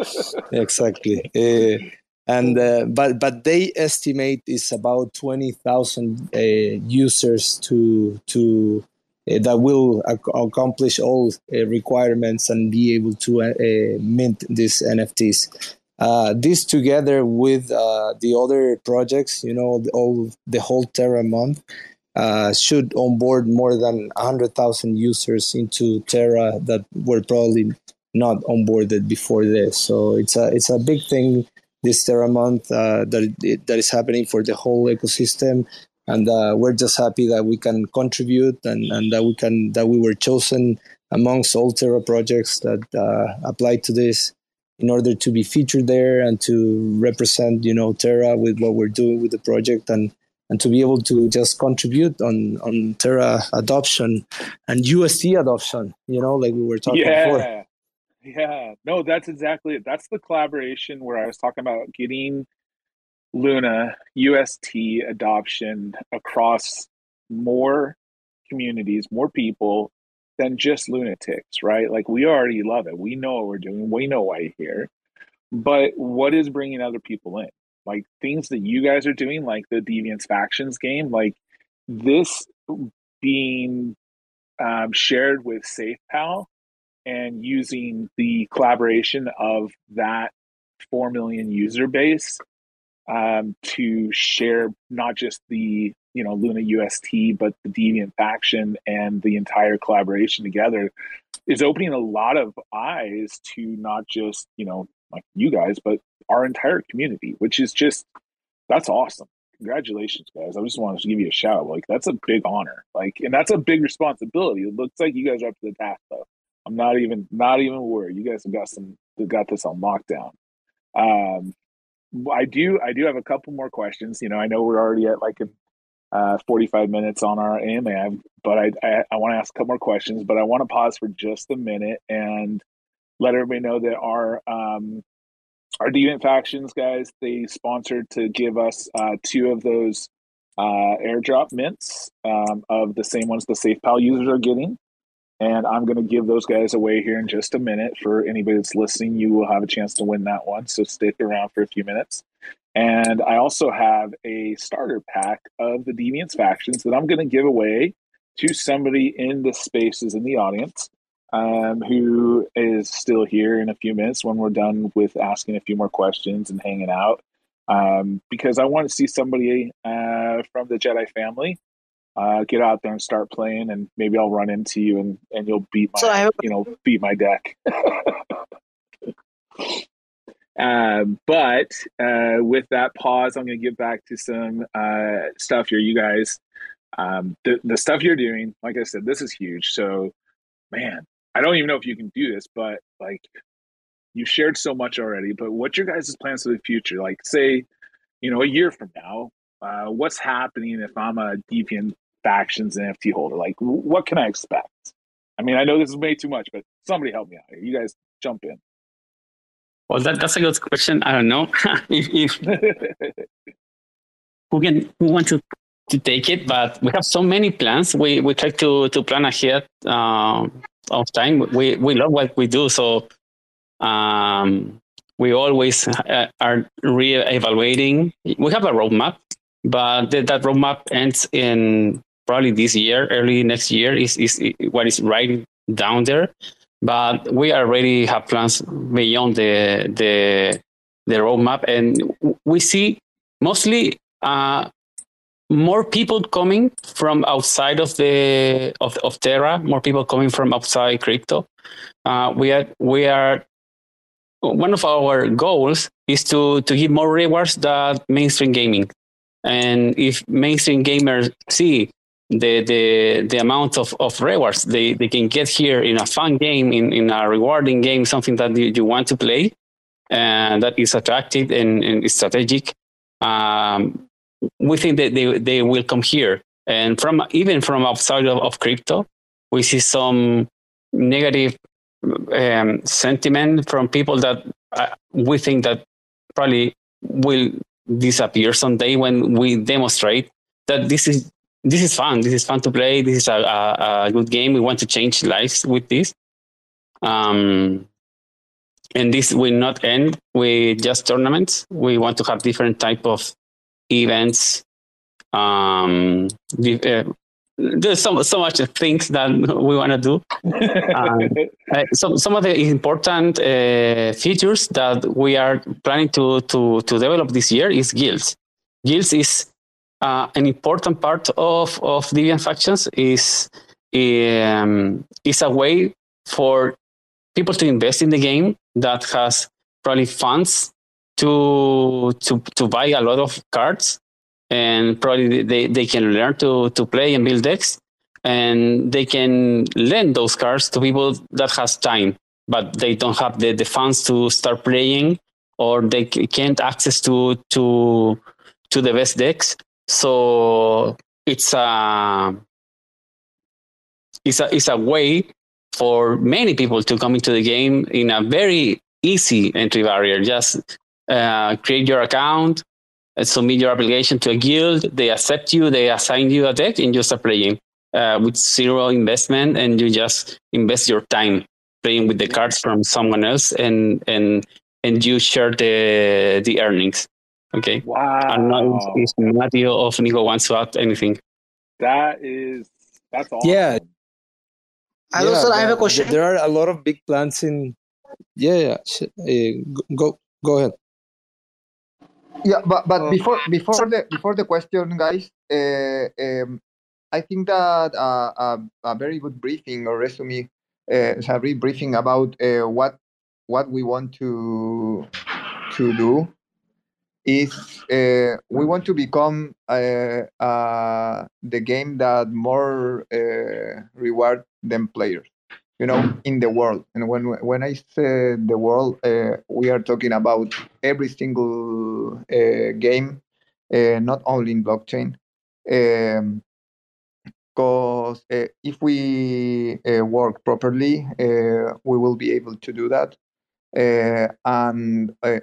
exactly. Uh, and uh, but but they estimate it's about twenty thousand uh, users to to uh, that will ac- accomplish all uh, requirements and be able to uh, uh, mint these N F Ts. Uh, this together with uh, the other projects, you know, the, all the whole Terra month uh, should onboard more than one hundred thousand users into Terra that were probably not onboarded before this. So it's a it's a big thing this Terra month uh, that it, that is happening for the whole ecosystem, and uh, we're just happy that we can contribute and, and that we can that we were chosen amongst all Terra projects that uh, apply to this in order to be featured there and to represent you know Terra with what we're doing with the project, and and to be able to just contribute on on Terra adoption and U S T adoption, you know, like we were talking yeah. before. Yeah, no, that's exactly it. That's the collaboration where I was talking about getting Luna U S T adoption across more communities, more people than just lunatics, right? Like, we already love it. We know what we're doing. We know why you're here. But what is bringing other people in? Like, things that you guys are doing, like the Deviance Factions game, like this being um, shared with SafePal, and using the collaboration of that four million user base um, to share not just the you know Luna U S T, but the Deviant faction and the entire collaboration together is opening a lot of eyes to not just you know like you guys, but our entire community, which is just that's awesome. Congratulations, guys! I just wanted to give you a shout out. Like, that's a big honor. Like, and that's a big responsibility. It looks like you guys are up to the task, though. I'm not even not even worried. You guys have got some got this on lockdown. Um, I do I do have a couple more questions. You know, I know we're already at like a, uh, forty-five minutes on our A M A, but I I, I want to ask a couple more questions. But I want to pause for just a minute and let everybody know that our um, our Deviant Factions guys, they sponsored to give us uh, two of those uh, airdrop mints um, of the same ones the SafePal users are getting. And I'm going to give those guys away here in just a minute. For anybody that's listening, you will have a chance to win that one. So stick around for a few minutes. And I also have a starter pack of the Deviance Factions that I'm going to give away to somebody in the spaces in the audience um, who is still here in a few minutes when we're done with asking a few more questions and hanging out. Um, because I want to see somebody uh, from the Jedi family Uh, get out there and start playing, and maybe I'll run into you and, and you'll beat my, so have- you know, beat my deck. uh, but uh, with that pause, I'm going to get back to some uh, stuff here. You guys, um, the, the stuff you're doing, like I said, this is huge. So, man, I don't even know if you can do this, but like you've shared so much already, but what's your guys' plans for the future? Like, say, you know, a year from now, uh, what's happening if I'm a Deviant Factions N F T holder? Like, w- what can I expect? I mean, I know this is way too much, but somebody help me out here. You guys jump in. Well, that, that's a good question. I don't know if, if who can who want to, to take it, but we have so many plans. We we try to to plan ahead um, of time. We we love what we do, so um, we always uh, are re-evaluating. We have a roadmap, but th- that roadmap ends in probably this year, early next year is is what is right down there. But we already have plans beyond the the the roadmap, and we see mostly uh, more people coming from outside of the of, of Terra, more people coming from outside crypto. Uh, we are we are one of our goals is to to give more rewards than mainstream gaming, and if mainstream gamers see the the the amount of, of rewards they, they can get here in a fun game, in, in a rewarding game, something that you, you want to play and that is attractive and, and strategic, um, we think that they, they will come here. And from even from outside of, of crypto, we see some negative um, sentiment from people that uh, we think that probably will disappear someday when we demonstrate that this is this is fun. This is fun to play. This is a, a, a good game. We want to change lives with this. Um, and this will not end with just tournaments. We want to have different type of events. Um, uh, there's so, so much things that we want to do. Um, uh, some some of the important uh, features that we are planning to to to develop this year is guilds. Guilds is uh, an important part of of Deviant Factions. Is um, is a way for people to invest in the game that has probably funds to to to buy a lot of cards, and probably they, they can learn to to play and build decks, and they can lend those cards to people that has time, but they don't have the, the funds to start playing, or they can't access to to to the best decks. So it's a it's a it's a way for many people to come into the game in a very easy entry barrier. Just uh, create your account, submit your application to a guild. They accept you. They assign you a deck, and you start playing uh, with zero investment. And you just invest your time playing with the cards from someone else, and and and you share the the earnings. Okay. Wow. I don't know if, if Matthew or Nico wants to add anything. That is that's awesome. Yeah. I yeah, also I have a question. There are a lot of big plans in. Yeah, yeah. Uh, go go ahead. Yeah, but but before before the before the question, guys, uh, um, I think that uh, a, a very good briefing or resume, uh, a brief briefing about uh, what what we want to to do is uh, we want to become uh, uh, the game that more uh, reward than players, you know, in the world. And when when I say the world, uh, we are talking about every single uh, game, uh, not only in blockchain. Um, because uh, if we uh, work properly, uh, we will be able to do that. Uh, and uh,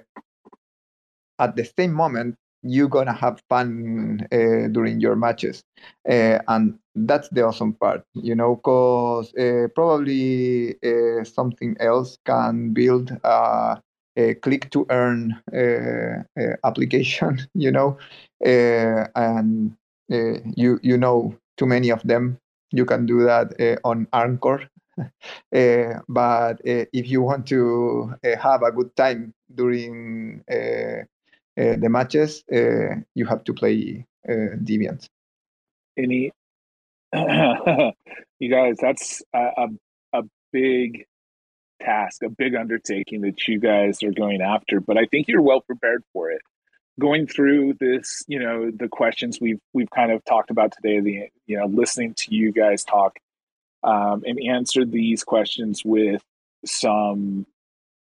at the same moment, you're gonna have fun uh, during your matches, uh, and that's the awesome part, you know, because uh, probably uh, something else can build a, a click to earn uh, uh, application, you know, uh, and uh, you you know too many of them. You can do that uh, on Anchor. Uh, but uh, if you want to uh, have a good time during uh, uh, the matches, uh, you have to play uh, Deviant. Any, you guys, that's a, a, a big task, a big undertaking that you guys are going after, but I think you're well prepared for it. Going through this, you know, the questions we've we've kind of talked about today, the you know, listening to you guys talk um, and answer these questions with some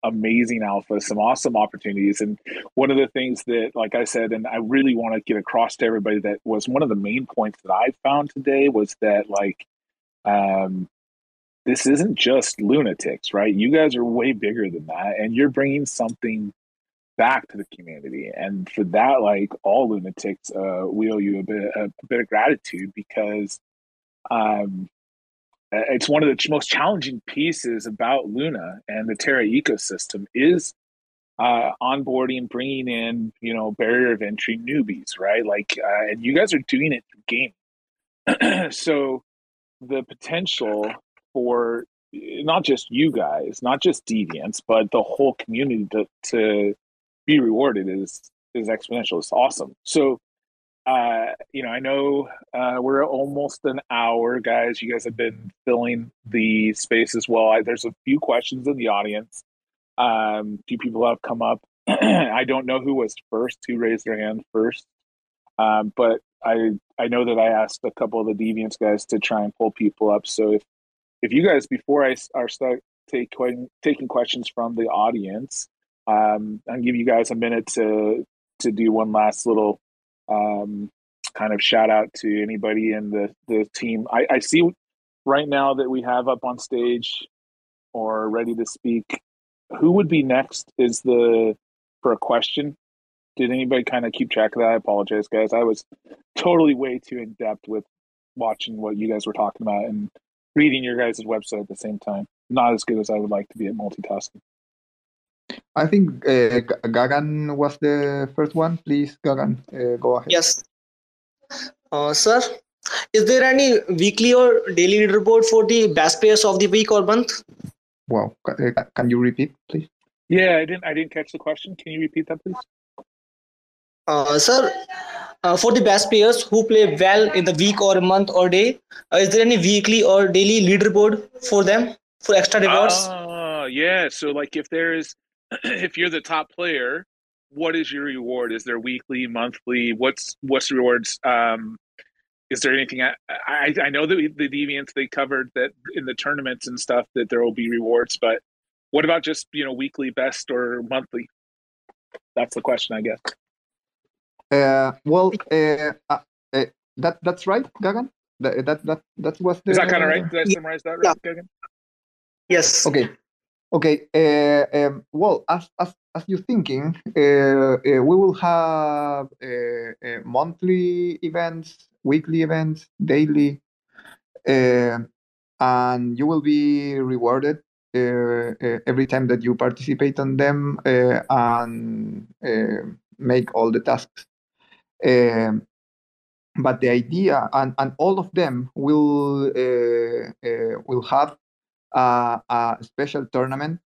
amazing alpha, some awesome opportunities. And one of the things that, like I said, and I really want to get across to everybody, that was one of the main points that I found today was that, like, um, this isn't just lunatics, right? You guys are way bigger than that, and you're bringing something back to the community. And for that, like, all lunatics, uh, we owe you a bit, a, a bit of gratitude, because um, it's one of the most challenging pieces about Luna and the Terra ecosystem is uh, onboarding, bringing in, you know, barrier of entry newbies, right? Like, uh, and you guys are doing it through gaming. So the potential for not just you guys, not just Deviants, but the whole community to, to be rewarded is is exponential. It's awesome. So, uh, you know, I know uh, we're almost an hour, guys. You guys have been filling the space as well. I, there's a few questions in the audience. Um, a few people have come up. I don't know who was first, who raised their hand first, um, but I I know that I asked a couple of the Deviants guys to try and pull people up. So if if you guys, before I are start take, taking questions from the audience, um, I'll give you guys a minute to to do one last little um, kind of shout out to anybody in the, the team. I, I see right now that we have up on stage or ready to speak. Who would be next is the for a question? Did anybody kind of keep track of that? I apologize, guys. I was totally way too in depth with watching what you guys were talking about and reading your guys' website at the same time. Not as good as I would like to be at multitasking. I think uh, Gagan was the first one. Please, Gagan, uh, go ahead. Yes. Uh, sir, is there any weekly or daily leaderboard for the best players of the week or month? Wow. Can you repeat, please? Yeah, I didn't I didn't catch the question. Can you repeat that, please? Uh, sir, uh, for the best players who play well in the week or month or day, uh, is there any weekly or daily leaderboard for them for extra rewards? Oh, yeah. So, like, if there's, if you're the top player, what is your reward? Is there weekly, monthly? What's what's the rewards? Um, is there anything? I, I I know that the Deviants, they covered that in the tournaments and stuff that there will be rewards, but what about just, you know, weekly best or monthly? That's the question, I guess. Uh, well, uh, uh, uh, that that's right, Gagan. That that that that was the. Is that kind of right? Did I summarize that right, yeah. Gagan? Yes. Okay. Okay. Uh, um, well, as as as you're thinking, uh, uh, we will have uh, uh, monthly events, weekly events, daily, uh, and you will be rewarded uh, uh, every time that you participate on them uh, and uh, make all the tasks. Um, but the idea, and, and all of them will uh, uh, will have uh, a special tournament,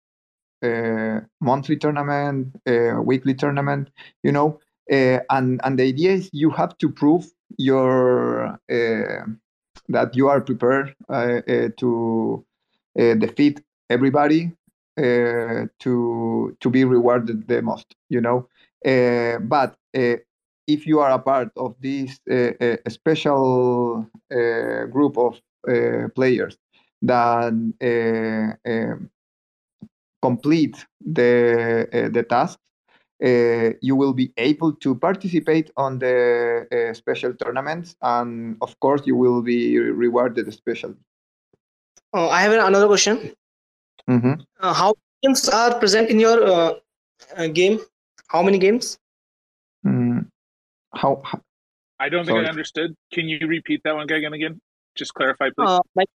uh, monthly tournament, uh, weekly tournament, you know, uh, and and the idea is you have to prove your uh, that you are prepared uh, uh, to uh, defeat everybody uh, to to be rewarded the most, you know, uh, but. Uh, If you are a part of this uh, uh, special uh, group of uh, players that uh, uh, complete the uh, the tasks, uh, you will be able to participate on the uh, special tournaments, and of course, you will be rewarded especially. Uh, I have another question. Mm-hmm. Uh, how many games are present in your uh, uh, game? How many games? Mm. How, how I don't think sorry. I understood. Can you repeat that one again? Again, just clarify, please. Uh, like,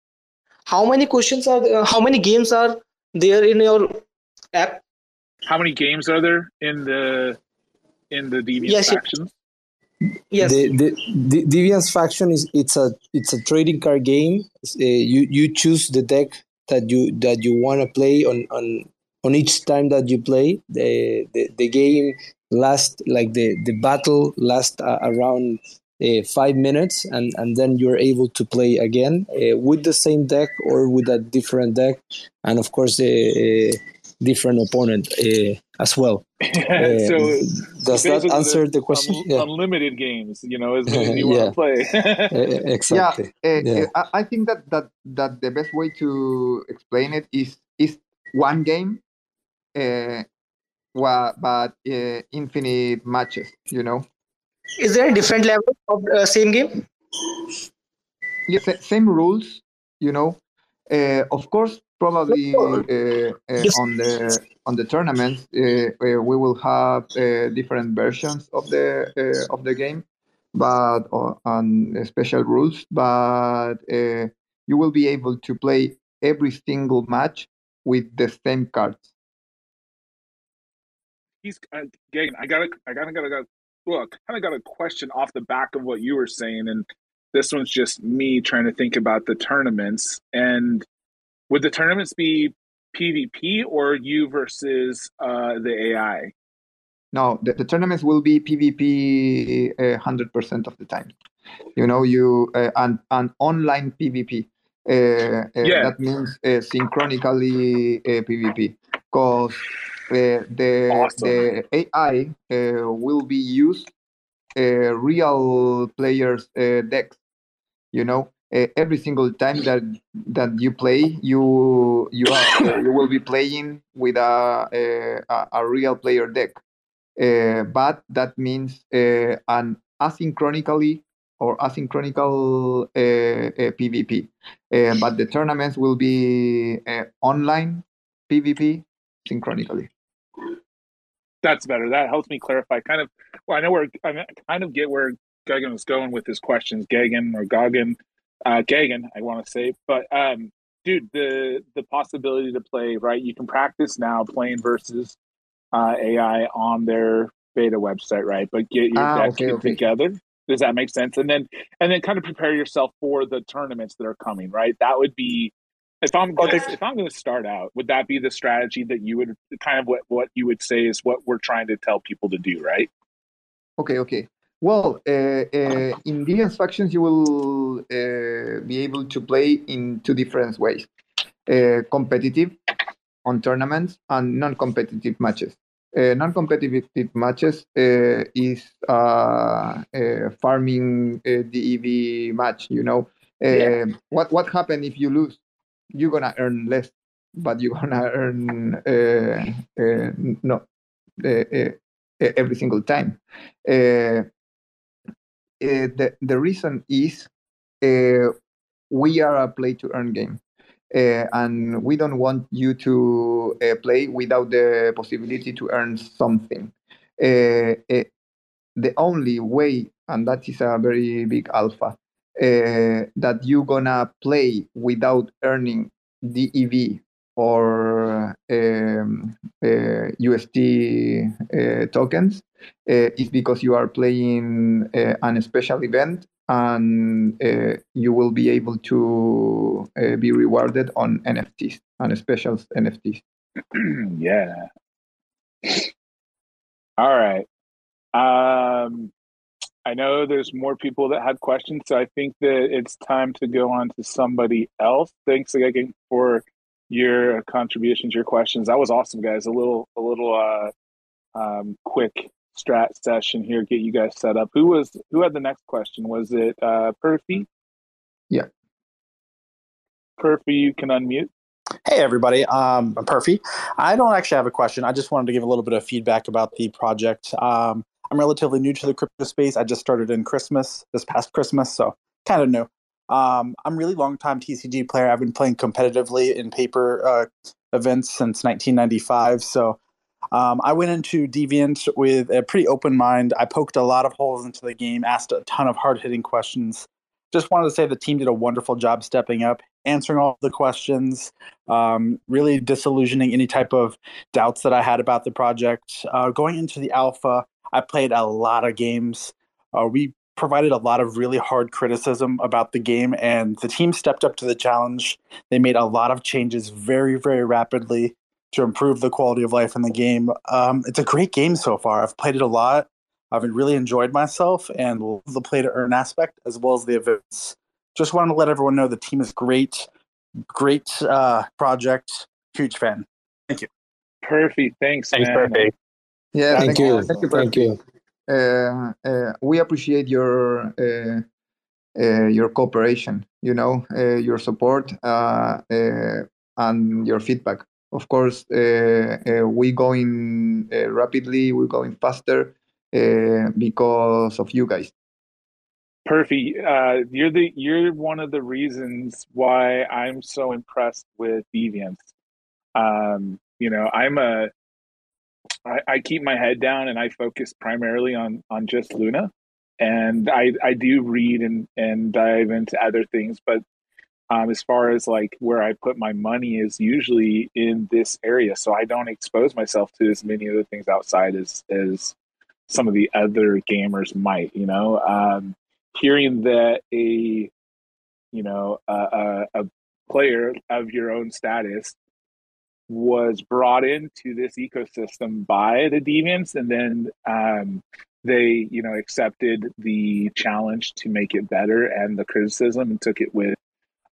how many questions are there, how many games are there in your app? How many games are there in the in the Deviants yes, faction? Yes. The, the, the Deviants faction is it's a it's a trading card game. Uh, you you choose the deck that you that you want to play on on on each time that you play. The the, the game last like the the battle lasts uh, around uh, five minutes, and and then you're able to play again uh, with the same deck or with a different deck, and of course a, a different opponent uh, as well. Uh, so does that answer the question? Un- yeah. Unlimited games, you know, as many as you yeah. want to play. uh, exactly. Yeah, uh, yeah. Uh, I think that, that that the best way to explain it is is one game. uh, wa- but uh, infinite matches. You know, Is there a different level of uh, same game? yeah, sa- same rules. You know, uh, of course, probably uh, uh, Yes. on the on the tournaments, uh, uh, we will have uh, different versions of the uh, of the game, but uh, on special rules. But uh, you will be able to play every single match with the same cards. He's uh, Gagan. I got a, I got, got, got, well, kind of got a question off the back of what you were saying, and this one's just me trying to think about the tournaments. And would the tournaments be PvP or you versus uh, the A I? No, the, the tournaments will be PvP one hundred percent of the time. You know, you uh, and an online PvP. Uh, uh, Yeah. That means uh, synchronically uh, PvP, because uh, the Awesome. the A I uh, will be used uh, real players' uh, decks. You know, uh, every single time that that you play, you you are uh, you will be playing with a a, a real player deck. Uh, but that means uh, an asynchronically or asynchronical uh, uh, PvP. Uh, but the tournaments will be uh, online PvP synchronically. That's better. That helps me clarify. Kind of. Well, I know where I kind of get where Gagan was going with his questions. Gagan or Goggin, uh, Gagan, I want to say. But um, dude, the the possibility to play, right? You can practice now playing versus uh, A I on their beta website, right? But get your Ah, deck okay, okay. together. Does that make sense? And then and then kind of prepare yourself for the tournaments that are coming, right? That would be if I'm gonna, if I'm going to start out, would that be the strategy that you would kind of what what you would say is what we're trying to tell people to do, right? Okay, okay. Well, uh, uh, in Deviant's factions, you will uh, be able to play in two different ways: uh, competitive on tournaments and non-competitive matches. Uh, non-competitive matches uh, is uh, uh, farming uh, D E V match. You know, uh, Yeah. what what happen if you lose? You're gonna earn less, but you're gonna earn uh, uh, no uh, uh, every single time. Uh, uh, the the reason is uh, we are a play to earn game. Uh, and we don't want you to uh, play without the possibility to earn something. Uh, uh, the only way, and that is a very big alpha, uh, that you're gonna play without earning D E V or um, uh, U S T uh, tokens uh, is because you are playing uh, an special event and uh, you will be able to uh, be rewarded on N F Ts, on special N F Ts. Yeah. All right. Um, I know there's more people that had questions, so I think that it's time to go on to somebody else. Thanks again for your contributions, your questions. That was awesome, guys. A little, a little uh, um, quick strat session here, get you guys set up. Who was who had the next question? Was it uh, Perfy? Yeah. Perfy, you can unmute. Hey, everybody. Um, I'm Perfy. I don't actually have a question. I just wanted to give a little bit of feedback about the project. Um, I'm relatively new to the crypto space. I just started in Christmas, this past Christmas, so kind of new. Um, I'm a really long-time T C G player. I've been playing competitively in paper uh, events since nineteen ninety-five, so um, I went into Deviant with a pretty open mind. I poked a lot of holes into the game, asked a ton of hard-hitting questions. Just wanted to say the team did a wonderful job stepping up, answering all the questions, um, really disillusioning any type of doubts that I had about the project. Uh, going into the alpha, I played a lot of games. Uh, we provided a lot of really hard criticism about the game, and the team stepped up to the challenge. They made a lot of changes very, very rapidly to improve the quality of life in the game. Um, it's a great game so far. I've played it a lot. I've really enjoyed myself and love the play to earn aspect as well as the events. Just wanted to let everyone know the team is great. Great uh, project. Huge fan. Thank you. Perfect. Thanks, Thanks, man. perfect. Yeah, Thank you. Thank you. Thank you. Uh, uh, we appreciate your uh, uh, your cooperation. You know, uh, your support uh, uh, and your feedback. of course, uh, uh, we going uh, rapidly, we're going faster uh, because of you guys. Perfect. Uh, you're the you're one of the reasons why I'm so impressed with Deviants. Um, you know, I'm a I, I keep my head down and I focus primarily on on just Luna, and I I do read and and dive into other things, but um, as far as like where I put my money is usually in this area, so I don't expose myself to as many other things outside as as some of the other gamers might. You know, um, hearing that a you know a, a, a player of your own status was brought into this ecosystem by the Deviants, and then um, they, you know, accepted the challenge to make it better and the criticism, and took it with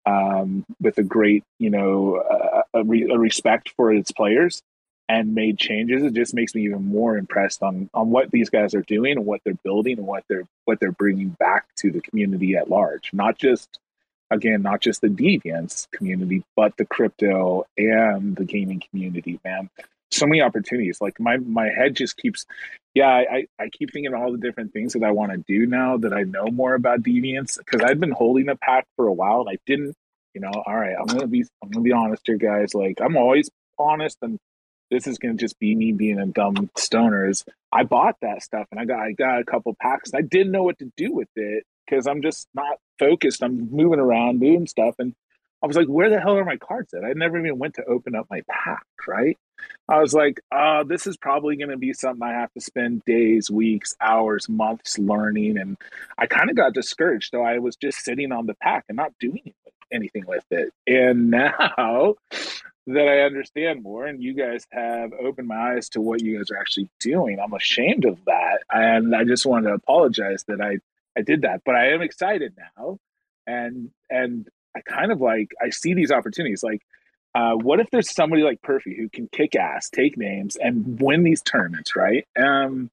um, with a great, you know, uh, a, re- a respect for its players, and made changes. It just makes me even more impressed on on what these guys are doing and what they're building and what they're what they're bringing back to the community at large, not just. Again, not just the Deviants community, but the crypto and the gaming community, man. So many opportunities. Like my my head just keeps, yeah, I, I keep thinking of all the different things that I want to do now that I know more about Deviants, because I've been holding a pack for a while and I didn't, you know, all right, I'm gonna be I'm gonna be honest here, guys. Like I'm always honest, and this is gonna just be me being a dumb stoner. Is I bought that stuff and I got I got a couple packs and I didn't know what to do with it, because I'm just not focused. I'm moving around, doing stuff. And I was like, where the hell are my cards at? I never even went to open up my pack, right? I was like, uh, this is probably going to be something I have to spend days, weeks, hours, months learning. And I kind of got discouraged. So I was just sitting on the pack and not doing anything with it. And now that I understand more, and you guys have opened my eyes to what you guys are actually doing, I'm ashamed of that. And I just wanted to apologize that I I did that, but I am excited now, and and I kind of like I see these opportunities. Like, uh, what if there's somebody like Perfy who can kick ass, take names, and win these tournaments, right? Um,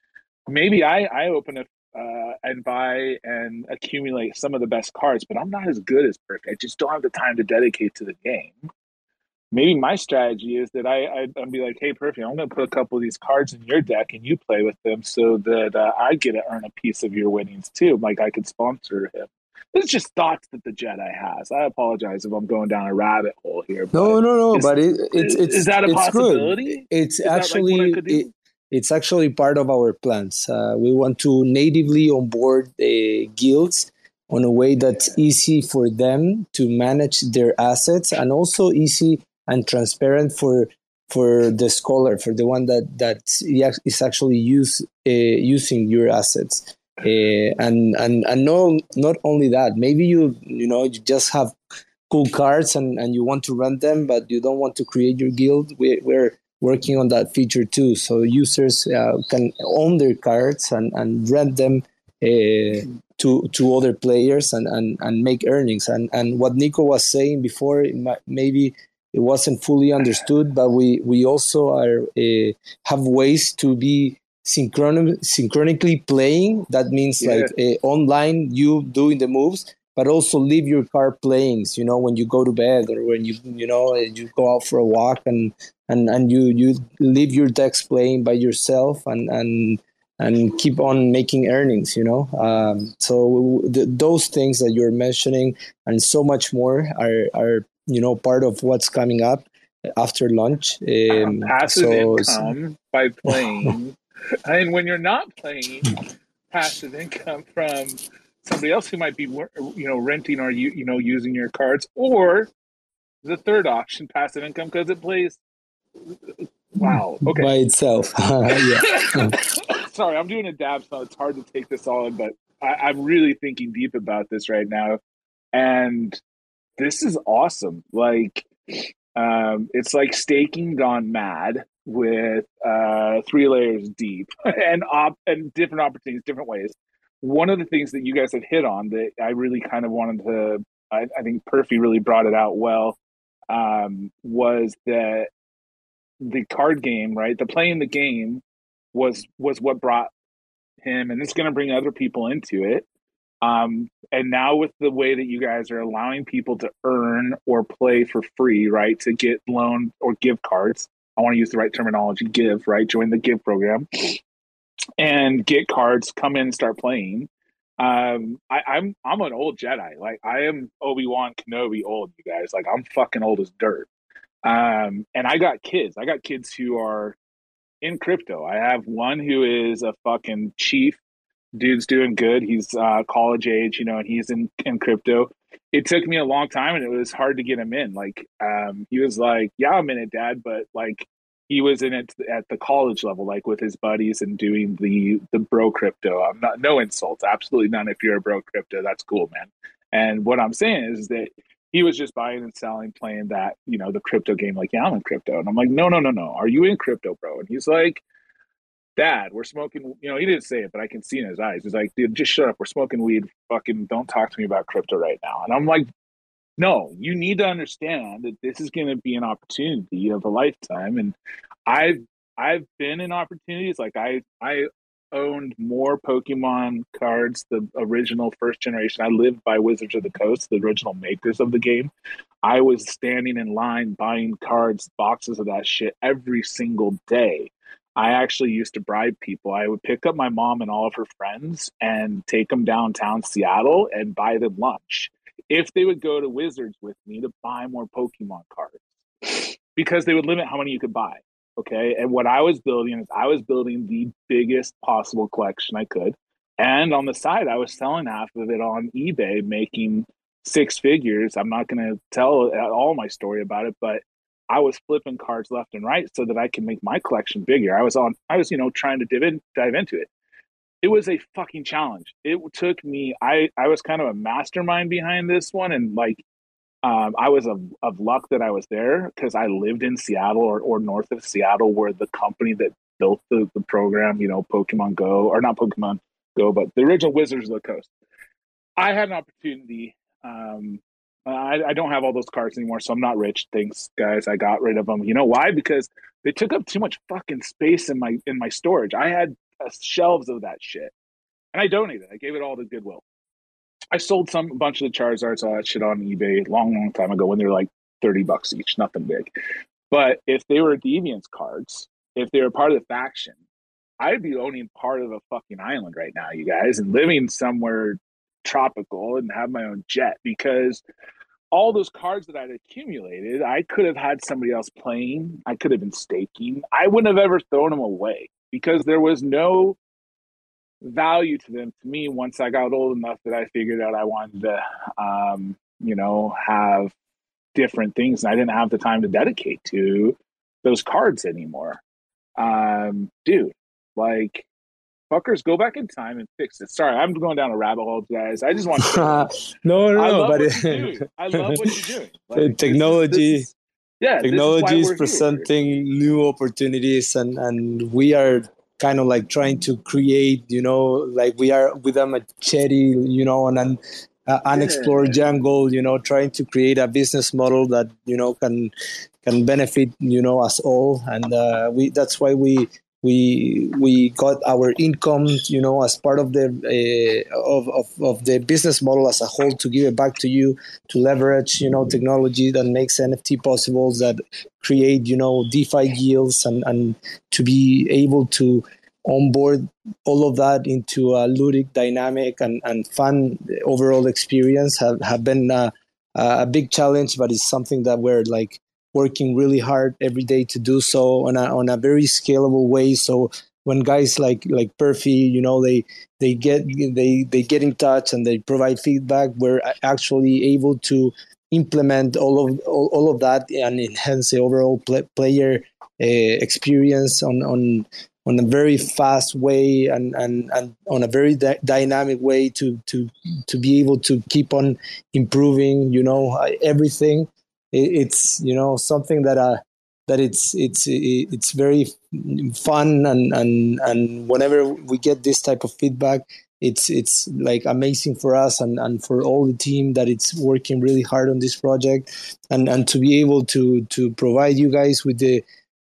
maybe I I open up uh, and buy and accumulate some of the best cards, but I'm not as good as Perfy. I just don't have the time to dedicate to the game. Maybe my strategy is that I, I I'd be like, hey, Perfy, I'm going to put a couple of these cards in your deck and you play with them, so that uh, I get to earn a piece of your winnings too. Like I could sponsor him. It's just thoughts that the Jedi has. I apologize if I'm going down a rabbit hole here. No, no, no. Is, but it, it's it's is that a it's possibility? good. It's is actually that like what I could do? it, it's actually part of our plans. Uh, we want to natively onboard uh, guilds on a way that's easy for them to manage their assets, and also easy and transparent for for the scholar, for the one that that is actually use uh, using your assets. Uh, and and and no, not only that, maybe you you know you just have cool cards and, and you want to rent them, but you don't want to create your guild. We, we're working on that feature too, so users uh, can own their cards and, and rent them uh, to to other players and, and, and make earnings. And and what Nico was saying before, it might, maybe it wasn't fully understood, but we we also are uh, have ways to be synchron- synchronically playing. That means yeah. like uh, online, you doing the moves, but also leave your card playings, you know, when you go to bed or when you, you know, you go out for a walk and, and, and you, you leave your decks playing by yourself and, and, and keep on making earnings, you know. Um, so th- those things that you're mentioning and so much more are, are, you know, part of what's coming up after launch. Um, passive so, income by playing. And when you're not playing, passive income from somebody else who might be, you know, renting or you, you know, using your cards, or the third option, passive income, because it plays. Wow. Okay. By itself. Sorry, I'm doing a dab, so it's hard to take this all in, but I, I'm really thinking deep about this right now, and this is awesome. Like, um, it's like staking gone mad with uh, three layers deep and op- and different opportunities, different ways. One of the things that you guys have hit on that I really kind of wanted to, I, I think Perfy really brought it out well, um, was that the card game, right? The playing the game was was what brought him, and it's going to bring other people into it. Um, and now with the way that you guys are allowing people to earn or play for free, right, to get loan or give cards. I want to use the right terminology, give, right? Join the give program and get cards, come in and start playing. Um, I, I'm I'm an old Jedi. Like I am Obi-Wan Kenobi old, you guys. Like I'm fucking old as dirt. Um, and I got kids. I got kids who are in crypto. I have one who is a fucking chief. Dude's doing good. He's uh, college age, you know, and he's in, in crypto. It took me a long time and it was hard to get him in. Like, um, he was like, yeah, I'm in it, Dad. But like, he was in it at the college level, like with his buddies and doing the, the bro crypto. I'm not, no insults. Absolutely none. If you're a bro crypto, that's cool, man. And what I'm saying is that he was just buying and selling, playing that, you know, the crypto game. Like, yeah, I'm in crypto. And I'm like, no, no, no, no. Are you in crypto, bro? And he's like, Dad, we're smoking, you know, he didn't say it, but I can see in his eyes. He's like, dude, just shut up. We're smoking weed. Fucking don't talk to me about crypto right now. And I'm like, no, you need to understand that this is going to be an opportunity of a lifetime. And I've, I've been in opportunities. Like I, I owned more Pokemon cards, the original first generation. I lived by Wizards of the Coast, the original makers of the game. I was standing in line buying cards, boxes of that shit every single day. I actually used to bribe people. I would pick up my mom and all of her friends and take them downtown Seattle and buy them lunch if they would go to Wizards with me to buy more Pokemon cards, because they would limit how many you could buy. Okay. And what I was building is I was building the biggest possible collection I could. And on the side, I was selling half of it on eBay, making six figures. I'm not going to tell all my story about it, but I was flipping cards left and right so that I can make my collection bigger. I was on, I was, you know, trying to dive, in, dive into it. It was a fucking challenge. It took me, I, I was kind of a mastermind behind this one. And like, um, I was of, of luck that I was there because I lived in Seattle or, or north of Seattle, where the company that built the, the program, you know, Pokemon Go, or not Pokemon Go, but the original Wizards of the Coast. I had an opportunity. Um, I, I don't have all those cards anymore, so I'm not rich. Thanks, guys. I got rid of them. You know why? Because they took up too much fucking space in my in my storage. I had uh, shelves of that shit, and I donated. I gave it all to Goodwill. I sold some a bunch of the Charizards, all that shit on eBay long, long time ago when they were like thirty bucks each, nothing big. But if they were Deviants cards, if they were part of the faction, I'd be owning part of a fucking island right now, you guys, and living somewhere tropical and have my own jet, because all those cards that I'd accumulated, I could have had somebody else playing. I could have been staking. I wouldn't have ever thrown them away because there was no value to them to me once I got old enough that I figured out I wanted to, um, you know, have different things. And I didn't have the time to dedicate to those cards anymore. Um, dude, like, fuckers, go back in time and fix it. Sorry, I'm going down a rabbit hole, guys. I just want to say, no, no, I no, love but what you're doing. I love what you're doing. Like, technology, this is, this is, yeah, technology is, is presenting here. New opportunities, and, and we are kind of like trying to create, you know, like we are with a machete, you know, on an uh, unexplored yeah. jungle, you know, trying to create a business model that, you know, can can benefit, you know, us all, and uh, we that's why we. We we got our income, you know, as part of the uh, of, of of the business model as a whole, to give it back to you, to leverage, you know, technology that makes N F T possible, that create, you know, DeFi yields, and, and to be able to onboard all of that into a ludic, dynamic, and, and fun overall experience have, have been uh, a big challenge, but it's something that we're like working really hard every day to do so on a on a very scalable way. So when guys like like Perfy, you know, they they get they they get in touch and they provide feedback, we're actually able to implement all of all, all of that and enhance the overall play, player uh, experience on on on a very fast way and and, and on a very di- dynamic way to to to be able to keep on improving, you know, everything. It's, you know, something that uh that it's it's it's very fun, and and and whenever we get this type of feedback, it's it's like amazing for us and, and for all the team that it's working really hard on this project, and and to be able to to provide you guys with the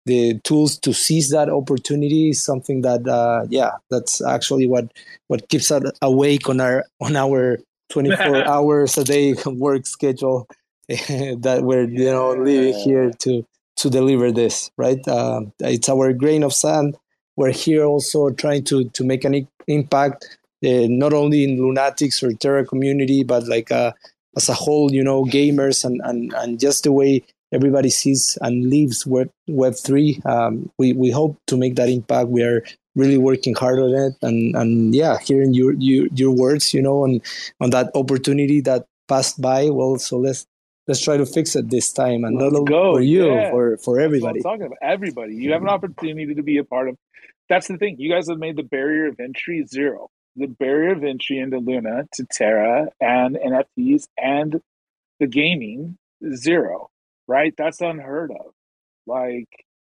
the tools to seize that opportunity is something that uh, yeah, that's actually what what keeps us awake on our on our twenty-four hours a day work schedule that we're you know living here to to deliver this, right? Um, it's our grain of sand. We're here also trying to to make an impact, uh, not only in Lunatics or Terra community, but like uh, as a whole, you know, gamers and, and, and just the way everybody sees and lives Web Web three. Um, we we hope to make that impact. We are really working hard on it, and and yeah, hearing your your your words, you know, on on that opportunity that passed by. Well, so let's let's try to fix it this time, and Let's not only go. for you, Yeah. for for That's everybody. what I'm talking about. Everybody. You have an opportunity to be a part of. That's the thing. You guys have made the barrier of entry zero. The barrier of entry into Luna to Terra and N F Ts and the gaming zero, right? That's unheard of. Like,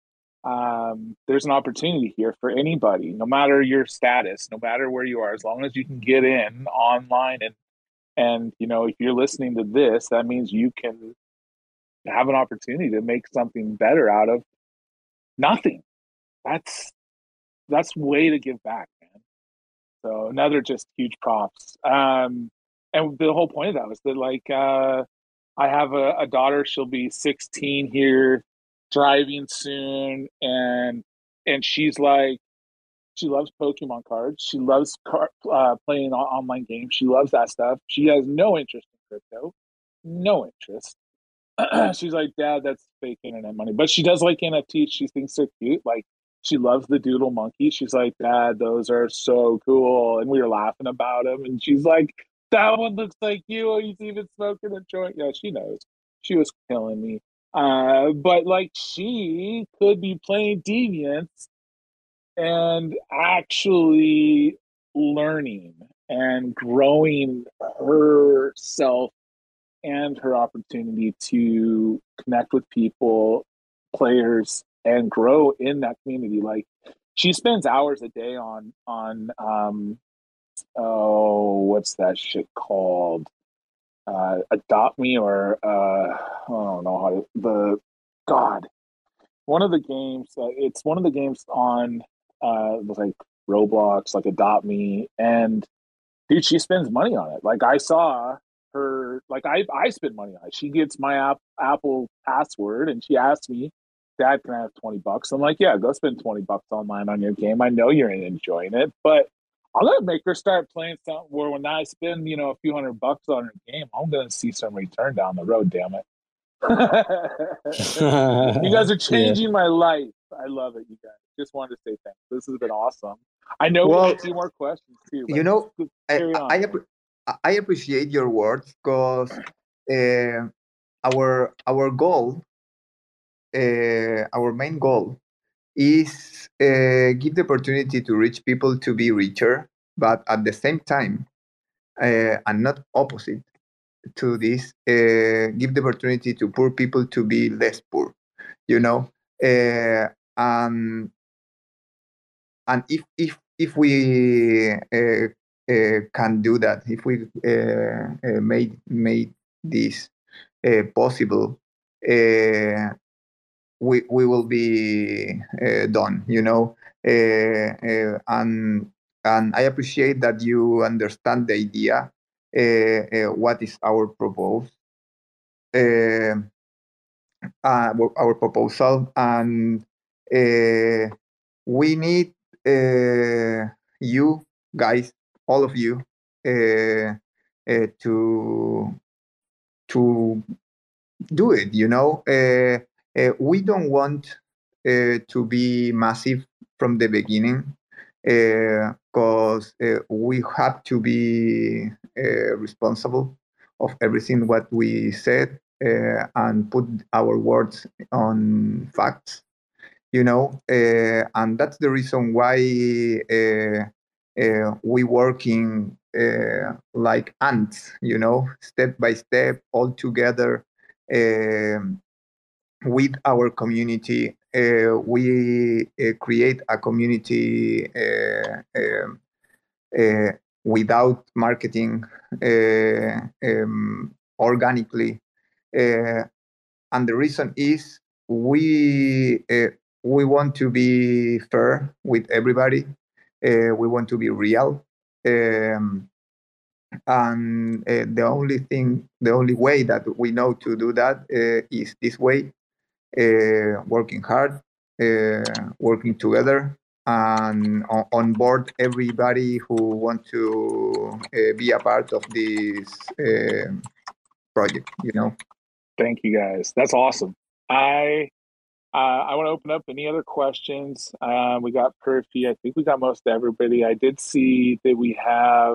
um, there's an opportunity here for anybody, no matter your status, no matter where you are, as long as you can get in online and and you know, if you're listening to this, that means you can have an opportunity to make something better out of nothing. That's that's way to give back, man. So another just huge props. Um, and the whole point of that was that like uh, I have a, a daughter. She'll be sixteen here, driving soon, and and she's like, she loves Pokemon cards. She loves car, uh, playing online games. She loves that stuff. She has no interest in crypto, no interest. She's like, Dad, that's fake internet money. But she does like N F Ts. She thinks they're cute. Like, she loves the doodle monkey. She's like, Dad, those are so cool. And we were laughing about them. And she's like, that one looks like you. He's even smoking a joint. Yeah, she knows. She was killing me. Uh, but like, she could be playing Deviants and actually learning and growing herself and her opportunity to connect with people, players, and grow in that community. Like, she spends hours a day on on um oh what's that shit called? Uh, Adopt Me or uh, I don't know how to, the God. One of the games. Uh, it's one of the games on uh like Roblox, like Adopt Me, and dude, she spends money on it. Like I saw her, like I I spend money on it. She gets my app, Apple password, and she asks me, "Dad, can I have twenty bucks?" I'm like, "Yeah, go spend twenty bucks online on your game. I know you're enjoying it, but I'm gonna make her start playing something where when I spend, you know, a few hundred bucks on her game, I'm gonna see some return down the road. Damn it! You guys are changing yeah. my life. I love it, you guys. Just wanted to say thanks. This has been awesome. I know well, we have a few more questions too. You know, I, I, I appreciate your words because uh, our our goal, uh, our main goal, is uh, give the opportunity to rich people to be richer, but at the same time, uh, and not opposite to this, uh, give the opportunity to poor people to be less poor. You know, uh, and and if if if we uh, uh, can do that, if we uh, uh, made made this uh, possible, uh, we we will be uh, done. You know, uh, uh, and and I appreciate that you understand the idea. Uh, uh, what is our proposal? Uh, uh, our proposal, and uh, we need uh, you guys, all of you, uh, uh, to to do it. You know, uh, uh, we don't want uh, to be massive from the beginning because uh, uh, we have to be uh, responsible of everything what we said uh, and put our words on facts. You know, uh, and that's the reason why uh, uh, we working uh, like ants. You know, step by step, all together uh, with our community. Uh, we uh, create a community uh, uh, uh, without marketing, uh, um, organically, uh, and the reason is we. Uh, we want to be fair with everybody. Uh, we want to be real. Um, and uh, the only thing, the only way that we know to do that uh, is this way, uh, working hard, uh, working together, and on, on board everybody who want to uh, be a part of this uh, project, you know. Thank you guys. That's awesome. I uh, I want to open up any other questions. Uh, we got Perfy. I think we got most everybody. I did see that we have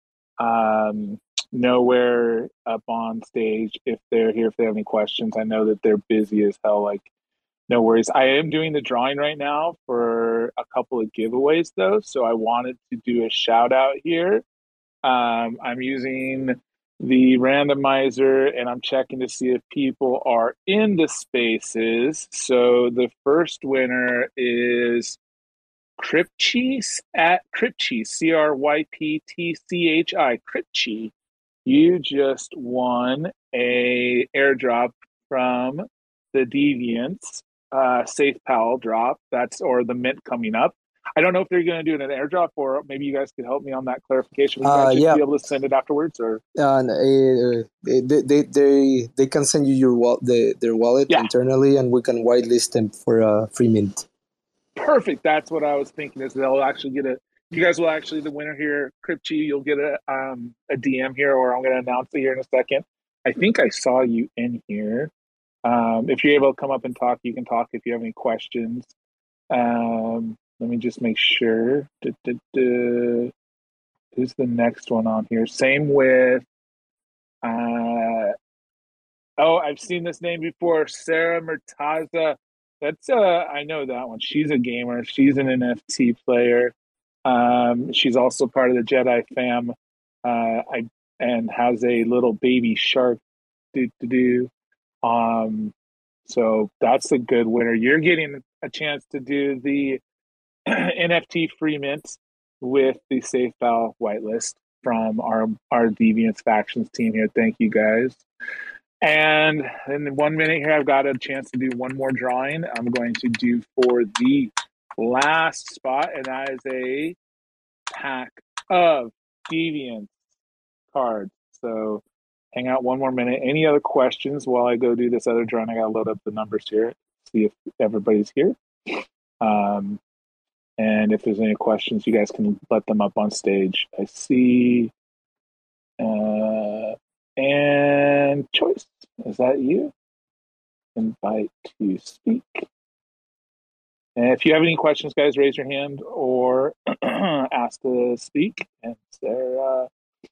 um, Nowhere up on stage. If they're here, if they have any questions, I know that they're busy as hell. Like, no worries. I am doing the drawing right now for a couple of giveaways, though. So I wanted to do a shout out here. Um, I'm using the randomizer and I'm checking to see if people are in the spaces. So the first winner is Cryptchi at Cryptchi, C R Y P T C H I, Cryptchi. You just won a airdrop from the Deviants uh, Safe Pal drop. That's or the mint coming up. I don't know if they're going to do an airdrop, or maybe you guys could help me on that clarification. Would you guys Uh, just yeah. be able to send it afterwards, or And uh, they, they they they can send you your wal- the, their wallet Yeah. internally, and we can whitelist them for a free mint. perfect? That's what I was thinking. Is they'll actually get a. You guys will actually the winner here, Cryptchi. You'll get a um a D M here, or I'm going to announce it here in a second. I think I saw you in here. Um, if you're able to come up and talk, you can talk if you have any questions. Um, let me just make sure. Duh, duh, duh. Who's the next one on here? Same with. Uh, oh, I've seen this name before. Sarah Murtaza. That's uh, I know that one. She's a gamer. She's an N F T player. Um, she's also part of the Jedi fam. Uh, I and has a little baby shark. Do do do. Um, so that's a good winner. You're getting a chance to do the N F T free mint with the Safe Pal whitelist from our our Deviants factions team here. Thank you guys. And in one minute here, I've got a chance to do one more drawing. I'm going to do for the last spot, and that is a pack of Deviants cards. So hang out one more minute. Any other questions while I go do this other drawing? I gotta load up the numbers here, see if everybody's here. Um, and if there's any questions, you guys can let them up on stage. I see. Uh, and Choice, is that you? Invite to speak. And if you have any questions, guys, raise your hand or ask to speak. And Sarah,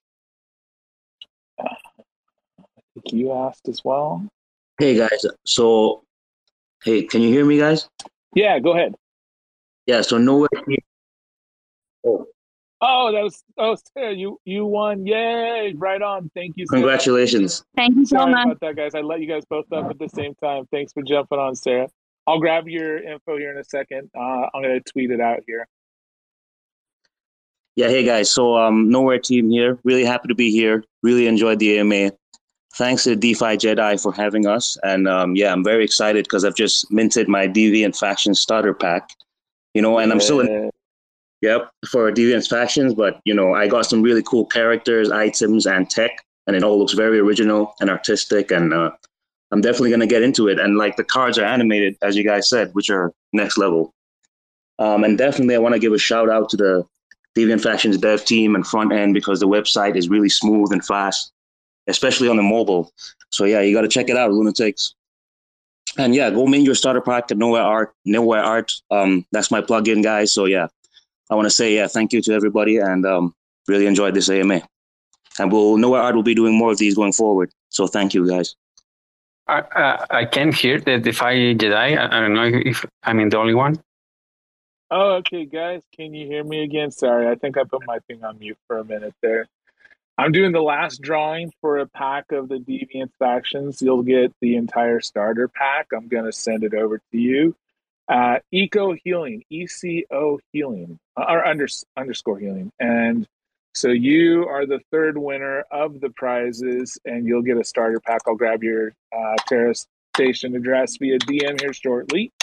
I think you asked as well. Hey guys, so hey, can you hear me, guys? Yeah, go ahead. Yeah, so nowhere. Oh, Oh, that was oh Sarah, you you won! Yay! Right on. Thank you. Sarah. congratulations. Thank you so Sorry much. about that, guys. I let you guys both up at the same time. Thanks for jumping on, Sarah. I'll grab your info here in a second. Uh, I'm gonna tweet it out here. Yeah, hey guys, so um, nowhere team here. Really happy to be here. Really enjoyed the A M A. Thanks to DeFi Jedi for having us, and um, yeah, I'm very excited because I've just minted my Deviant Faction starter pack. You know, and I'm still in. Yep, for Deviant Factions, but you know, I got some really cool characters, items, and tech, and it all looks very original and artistic, and uh, I'm definitely gonna get into it. And like the cards are animated, as you guys said, which are next level. Um, and definitely, I want to give a shout out to the Deviant Factions dev team and front end because the website is really smooth and fast, especially on the mobile. So yeah, you got to check it out, Lunatics. And yeah, go mint your starter pack at Nowhere Art. Nowhere Art. Um, that's my plugin, guys. So yeah. I want to say, yeah, thank you to everybody and um, really enjoyed this A M A. And we'll Nowhere Art will be doing more of these going forward. So thank you, guys. I, uh, I can't hear the DeFi Jedi. I, I don't know if I'm in the only one. Oh, okay, guys. Can you hear me again? Sorry, I think I put my thing on mute for a minute there. I'm doing the last drawing for a pack of the Deviant Factions. You'll get the entire starter pack. I'm going to send it over to you. Uh, Eco Healing, E C O Healing, or under, underscore Healing. And so you are the third winner of the prizes, and you'll get a starter pack. I'll grab your uh, Terra Station address via D M here shortly.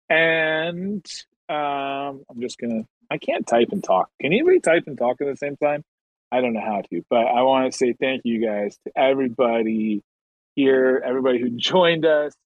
And um, I'm just gonna. I can't type and talk. Can anybody type and talk at the same time? I don't know how to, but I want to say thank you guys to everybody here, everybody who joined us.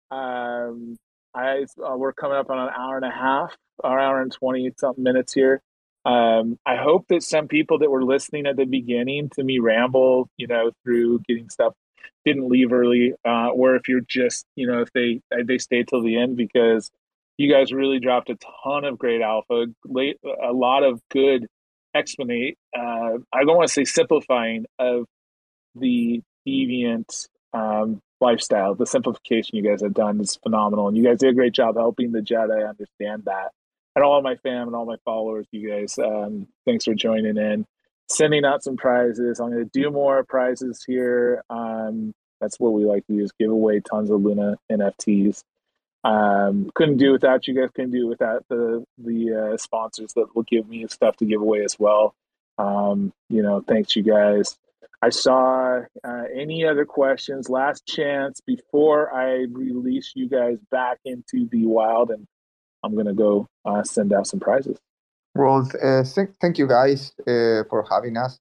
Um, I uh, we're coming up on an hour and a half, an hour and twenty something minutes here. Um, I hope that some people that were listening at the beginning to me ramble, you know, through getting stuff, didn't leave early, uh, or if you're just, you know, if they they stayed till the end, because you guys really dropped a ton of great alpha, late, a lot of good explanate. Uh, I don't want to say simplifying of the deviant um, lifestyle. The simplification you guys have done is phenomenal, and you guys did a great job helping the Jedi understand that. And all of my fam and all my followers, you guys, um, thanks for joining in, sending out some prizes. I'm going to do more prizes here. Um, that's what we like to do, is give away tons of Luna N F Ts. Um, couldn't do without you guys. Couldn't do without the the uh, sponsors that will give me stuff to give away as well. Um, you know, thanks you guys. I saw uh, any other questions. Last chance before I release you guys back into the wild, and I'm gonna go uh, send out some prizes. Well, uh, th- thank you guys uh, for having us,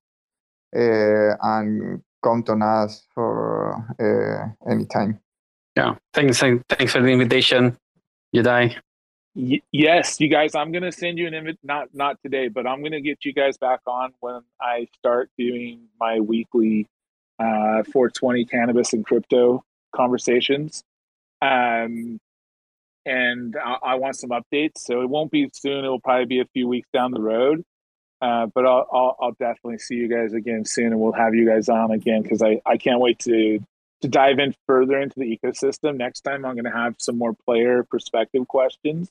uh, and count on us for uh, any time. Yeah, thanks. Thanks for the invitation, Jedi. Y- yes, you guys. I'm gonna send you an invite. Not not today, but I'm gonna get you guys back on when I start doing my weekly uh, four twenty cannabis and crypto conversations. Um, and I, I want some updates. So it won't be soon. It will probably be a few weeks down the road. Uh, but I'll, I'll I'll definitely see you guys again soon, and we'll have you guys on again, because I, I can't wait to to dive in further into the ecosystem. Next time I'm going to have some more player perspective questions.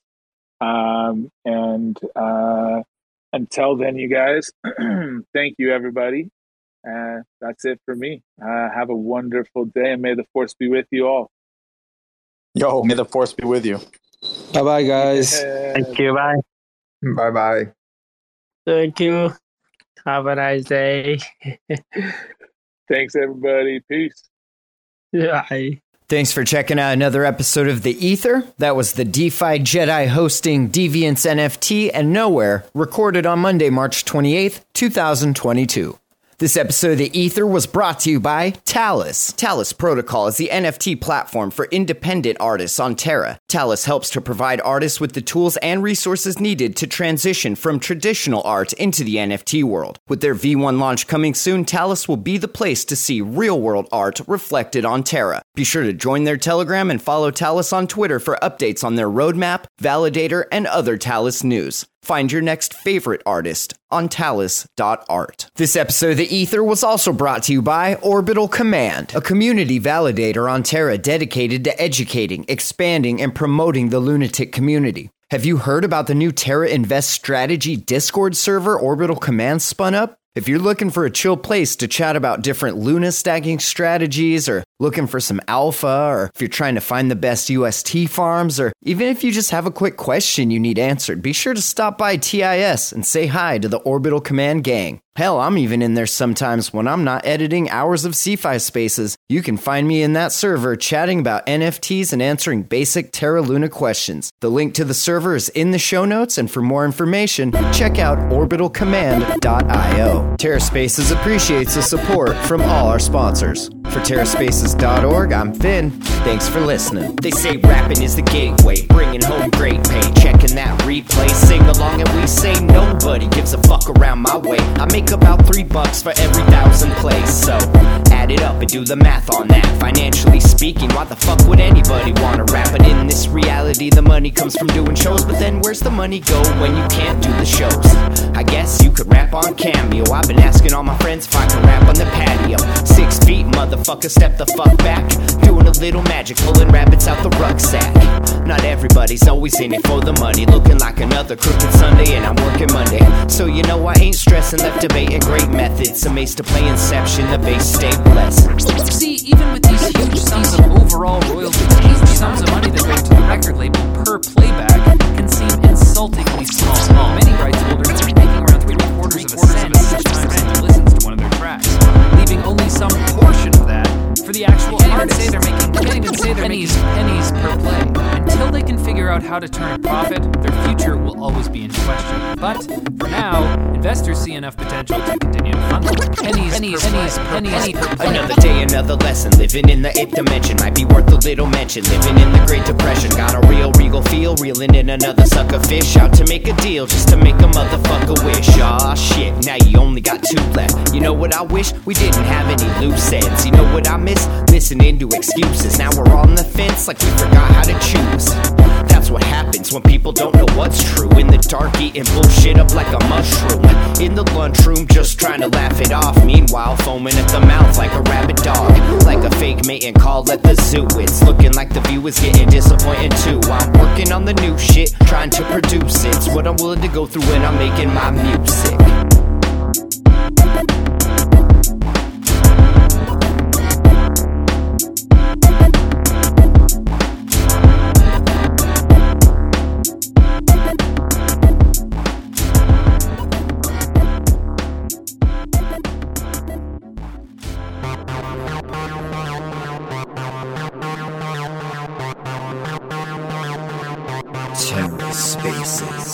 Um, and uh, until then, you guys, thank you, everybody. Uh, that's it for me. Uh, have a wonderful day, and may the force be with you all. Yo, may the force be with you. Bye bye, guys. Yeah. Thank you. Bye. Bye bye. Thank you. Have a nice day. Thanks, everybody. Peace. Bye. Thanks for checking out another episode of The Ether. That was the DeFi Jedi hosting Deviants N F T and Nowhere, recorded on Monday, March twenty-eighth, twenty twenty-two. This episode of The Ether was brought to you by Talus. Talus Protocol is the N F T platform for independent artists on Terra. Talus helps to provide artists with the tools and resources needed to transition from traditional art into the N F T world. With their V one launch coming soon, Talus will be the place to see real-world art reflected on Terra. Be sure to join their Telegram and follow Talus on Twitter for updates on their roadmap, validator, and other Talus news. Find your next favorite artist on talus dot art. This episode of The Ether was also brought to you by Orbital Command, a community validator on Terra dedicated to educating, expanding, and promoting the lunatic community. Have you heard about the new Terra Invest Strategy Discord server Orbital Command spun up? If you're looking for a chill place to chat about different Luna stacking strategies, or looking for some alpha, or if you're trying to find the best U S T farms, or even if you just have a quick question you need answered, be sure to stop by T I S and say hi to the Orbital Command gang. Hell, I'm even in there sometimes when I'm not editing hours of C F I spaces. You can find me in that server chatting about N F Ts and answering basic Terra Luna questions. The link to the server is in the show notes, and for more information, check out orbital command dot io. TerraSpaces appreciates the support from all our sponsors. For terra spaces dot org, I'm Finn. Thanks for listening. They say rapping is the gateway, bringing home great pay. Checking that replay, sing along, and we say nobody gives a fuck around my way. I make about three bucks for every thousand plays, so add it up and do the math on that. Financially speaking, why the fuck would anybody wanna rap? But in this reality, the money comes from doing shows. But then where's the money go when you can't do the shows? I guess you could rap on Cameo. I've been asking all my friends if I can rap on the patio. Six feet, motherfucker, step the fuck back. Doing a little magic, pulling rabbits out the rucksack. Not everybody's always in it for the money. Looking like another crooked Sunday, and I'm working Monday. So you know I ain't stressing, left debating great methods. Amazed to play Inception, the base stay blessed. See, even with these huge sums of overall royalties, huge sums of money that go to the record label per playback can seem insultingly small. Many rights holders are making around three quarters of a cent each time someone listens to one of their tracks, leaving only some portion of that for the actual artist. Say they're making, can't even say they're pennies, pennies per play, until they can figure out how to turn a profit, their future will always be in question. But for now, investors see enough potential to continue to fund them. Pennies, pennies, pennies, pennies. Another day, another lesson. Living in the eighth dimension might be worth a little mention. Living in the Great Depression, got a real regal feel. Reeling in another sucker fish out to make a deal, just to make a motherfucker wish. Aw shit, now you only got two left. You know what I wish? We didn't have any loose ends. You know what I miss? Listening to excuses. Now we're on the fence like we forgot how to choose. That's what happens when people don't know what's true. In the dark, eating bullshit up like a mushroom. In the lunchroom, just trying to laugh it off. Meanwhile, foaming at the mouth like a rabid dog. Like a fake mating call at the zoo. It's looking like the view is getting disappointed too. I'm working on the new shit, trying to produce it. It's what I'm willing to go through when I'm making my music. TerraSpaces.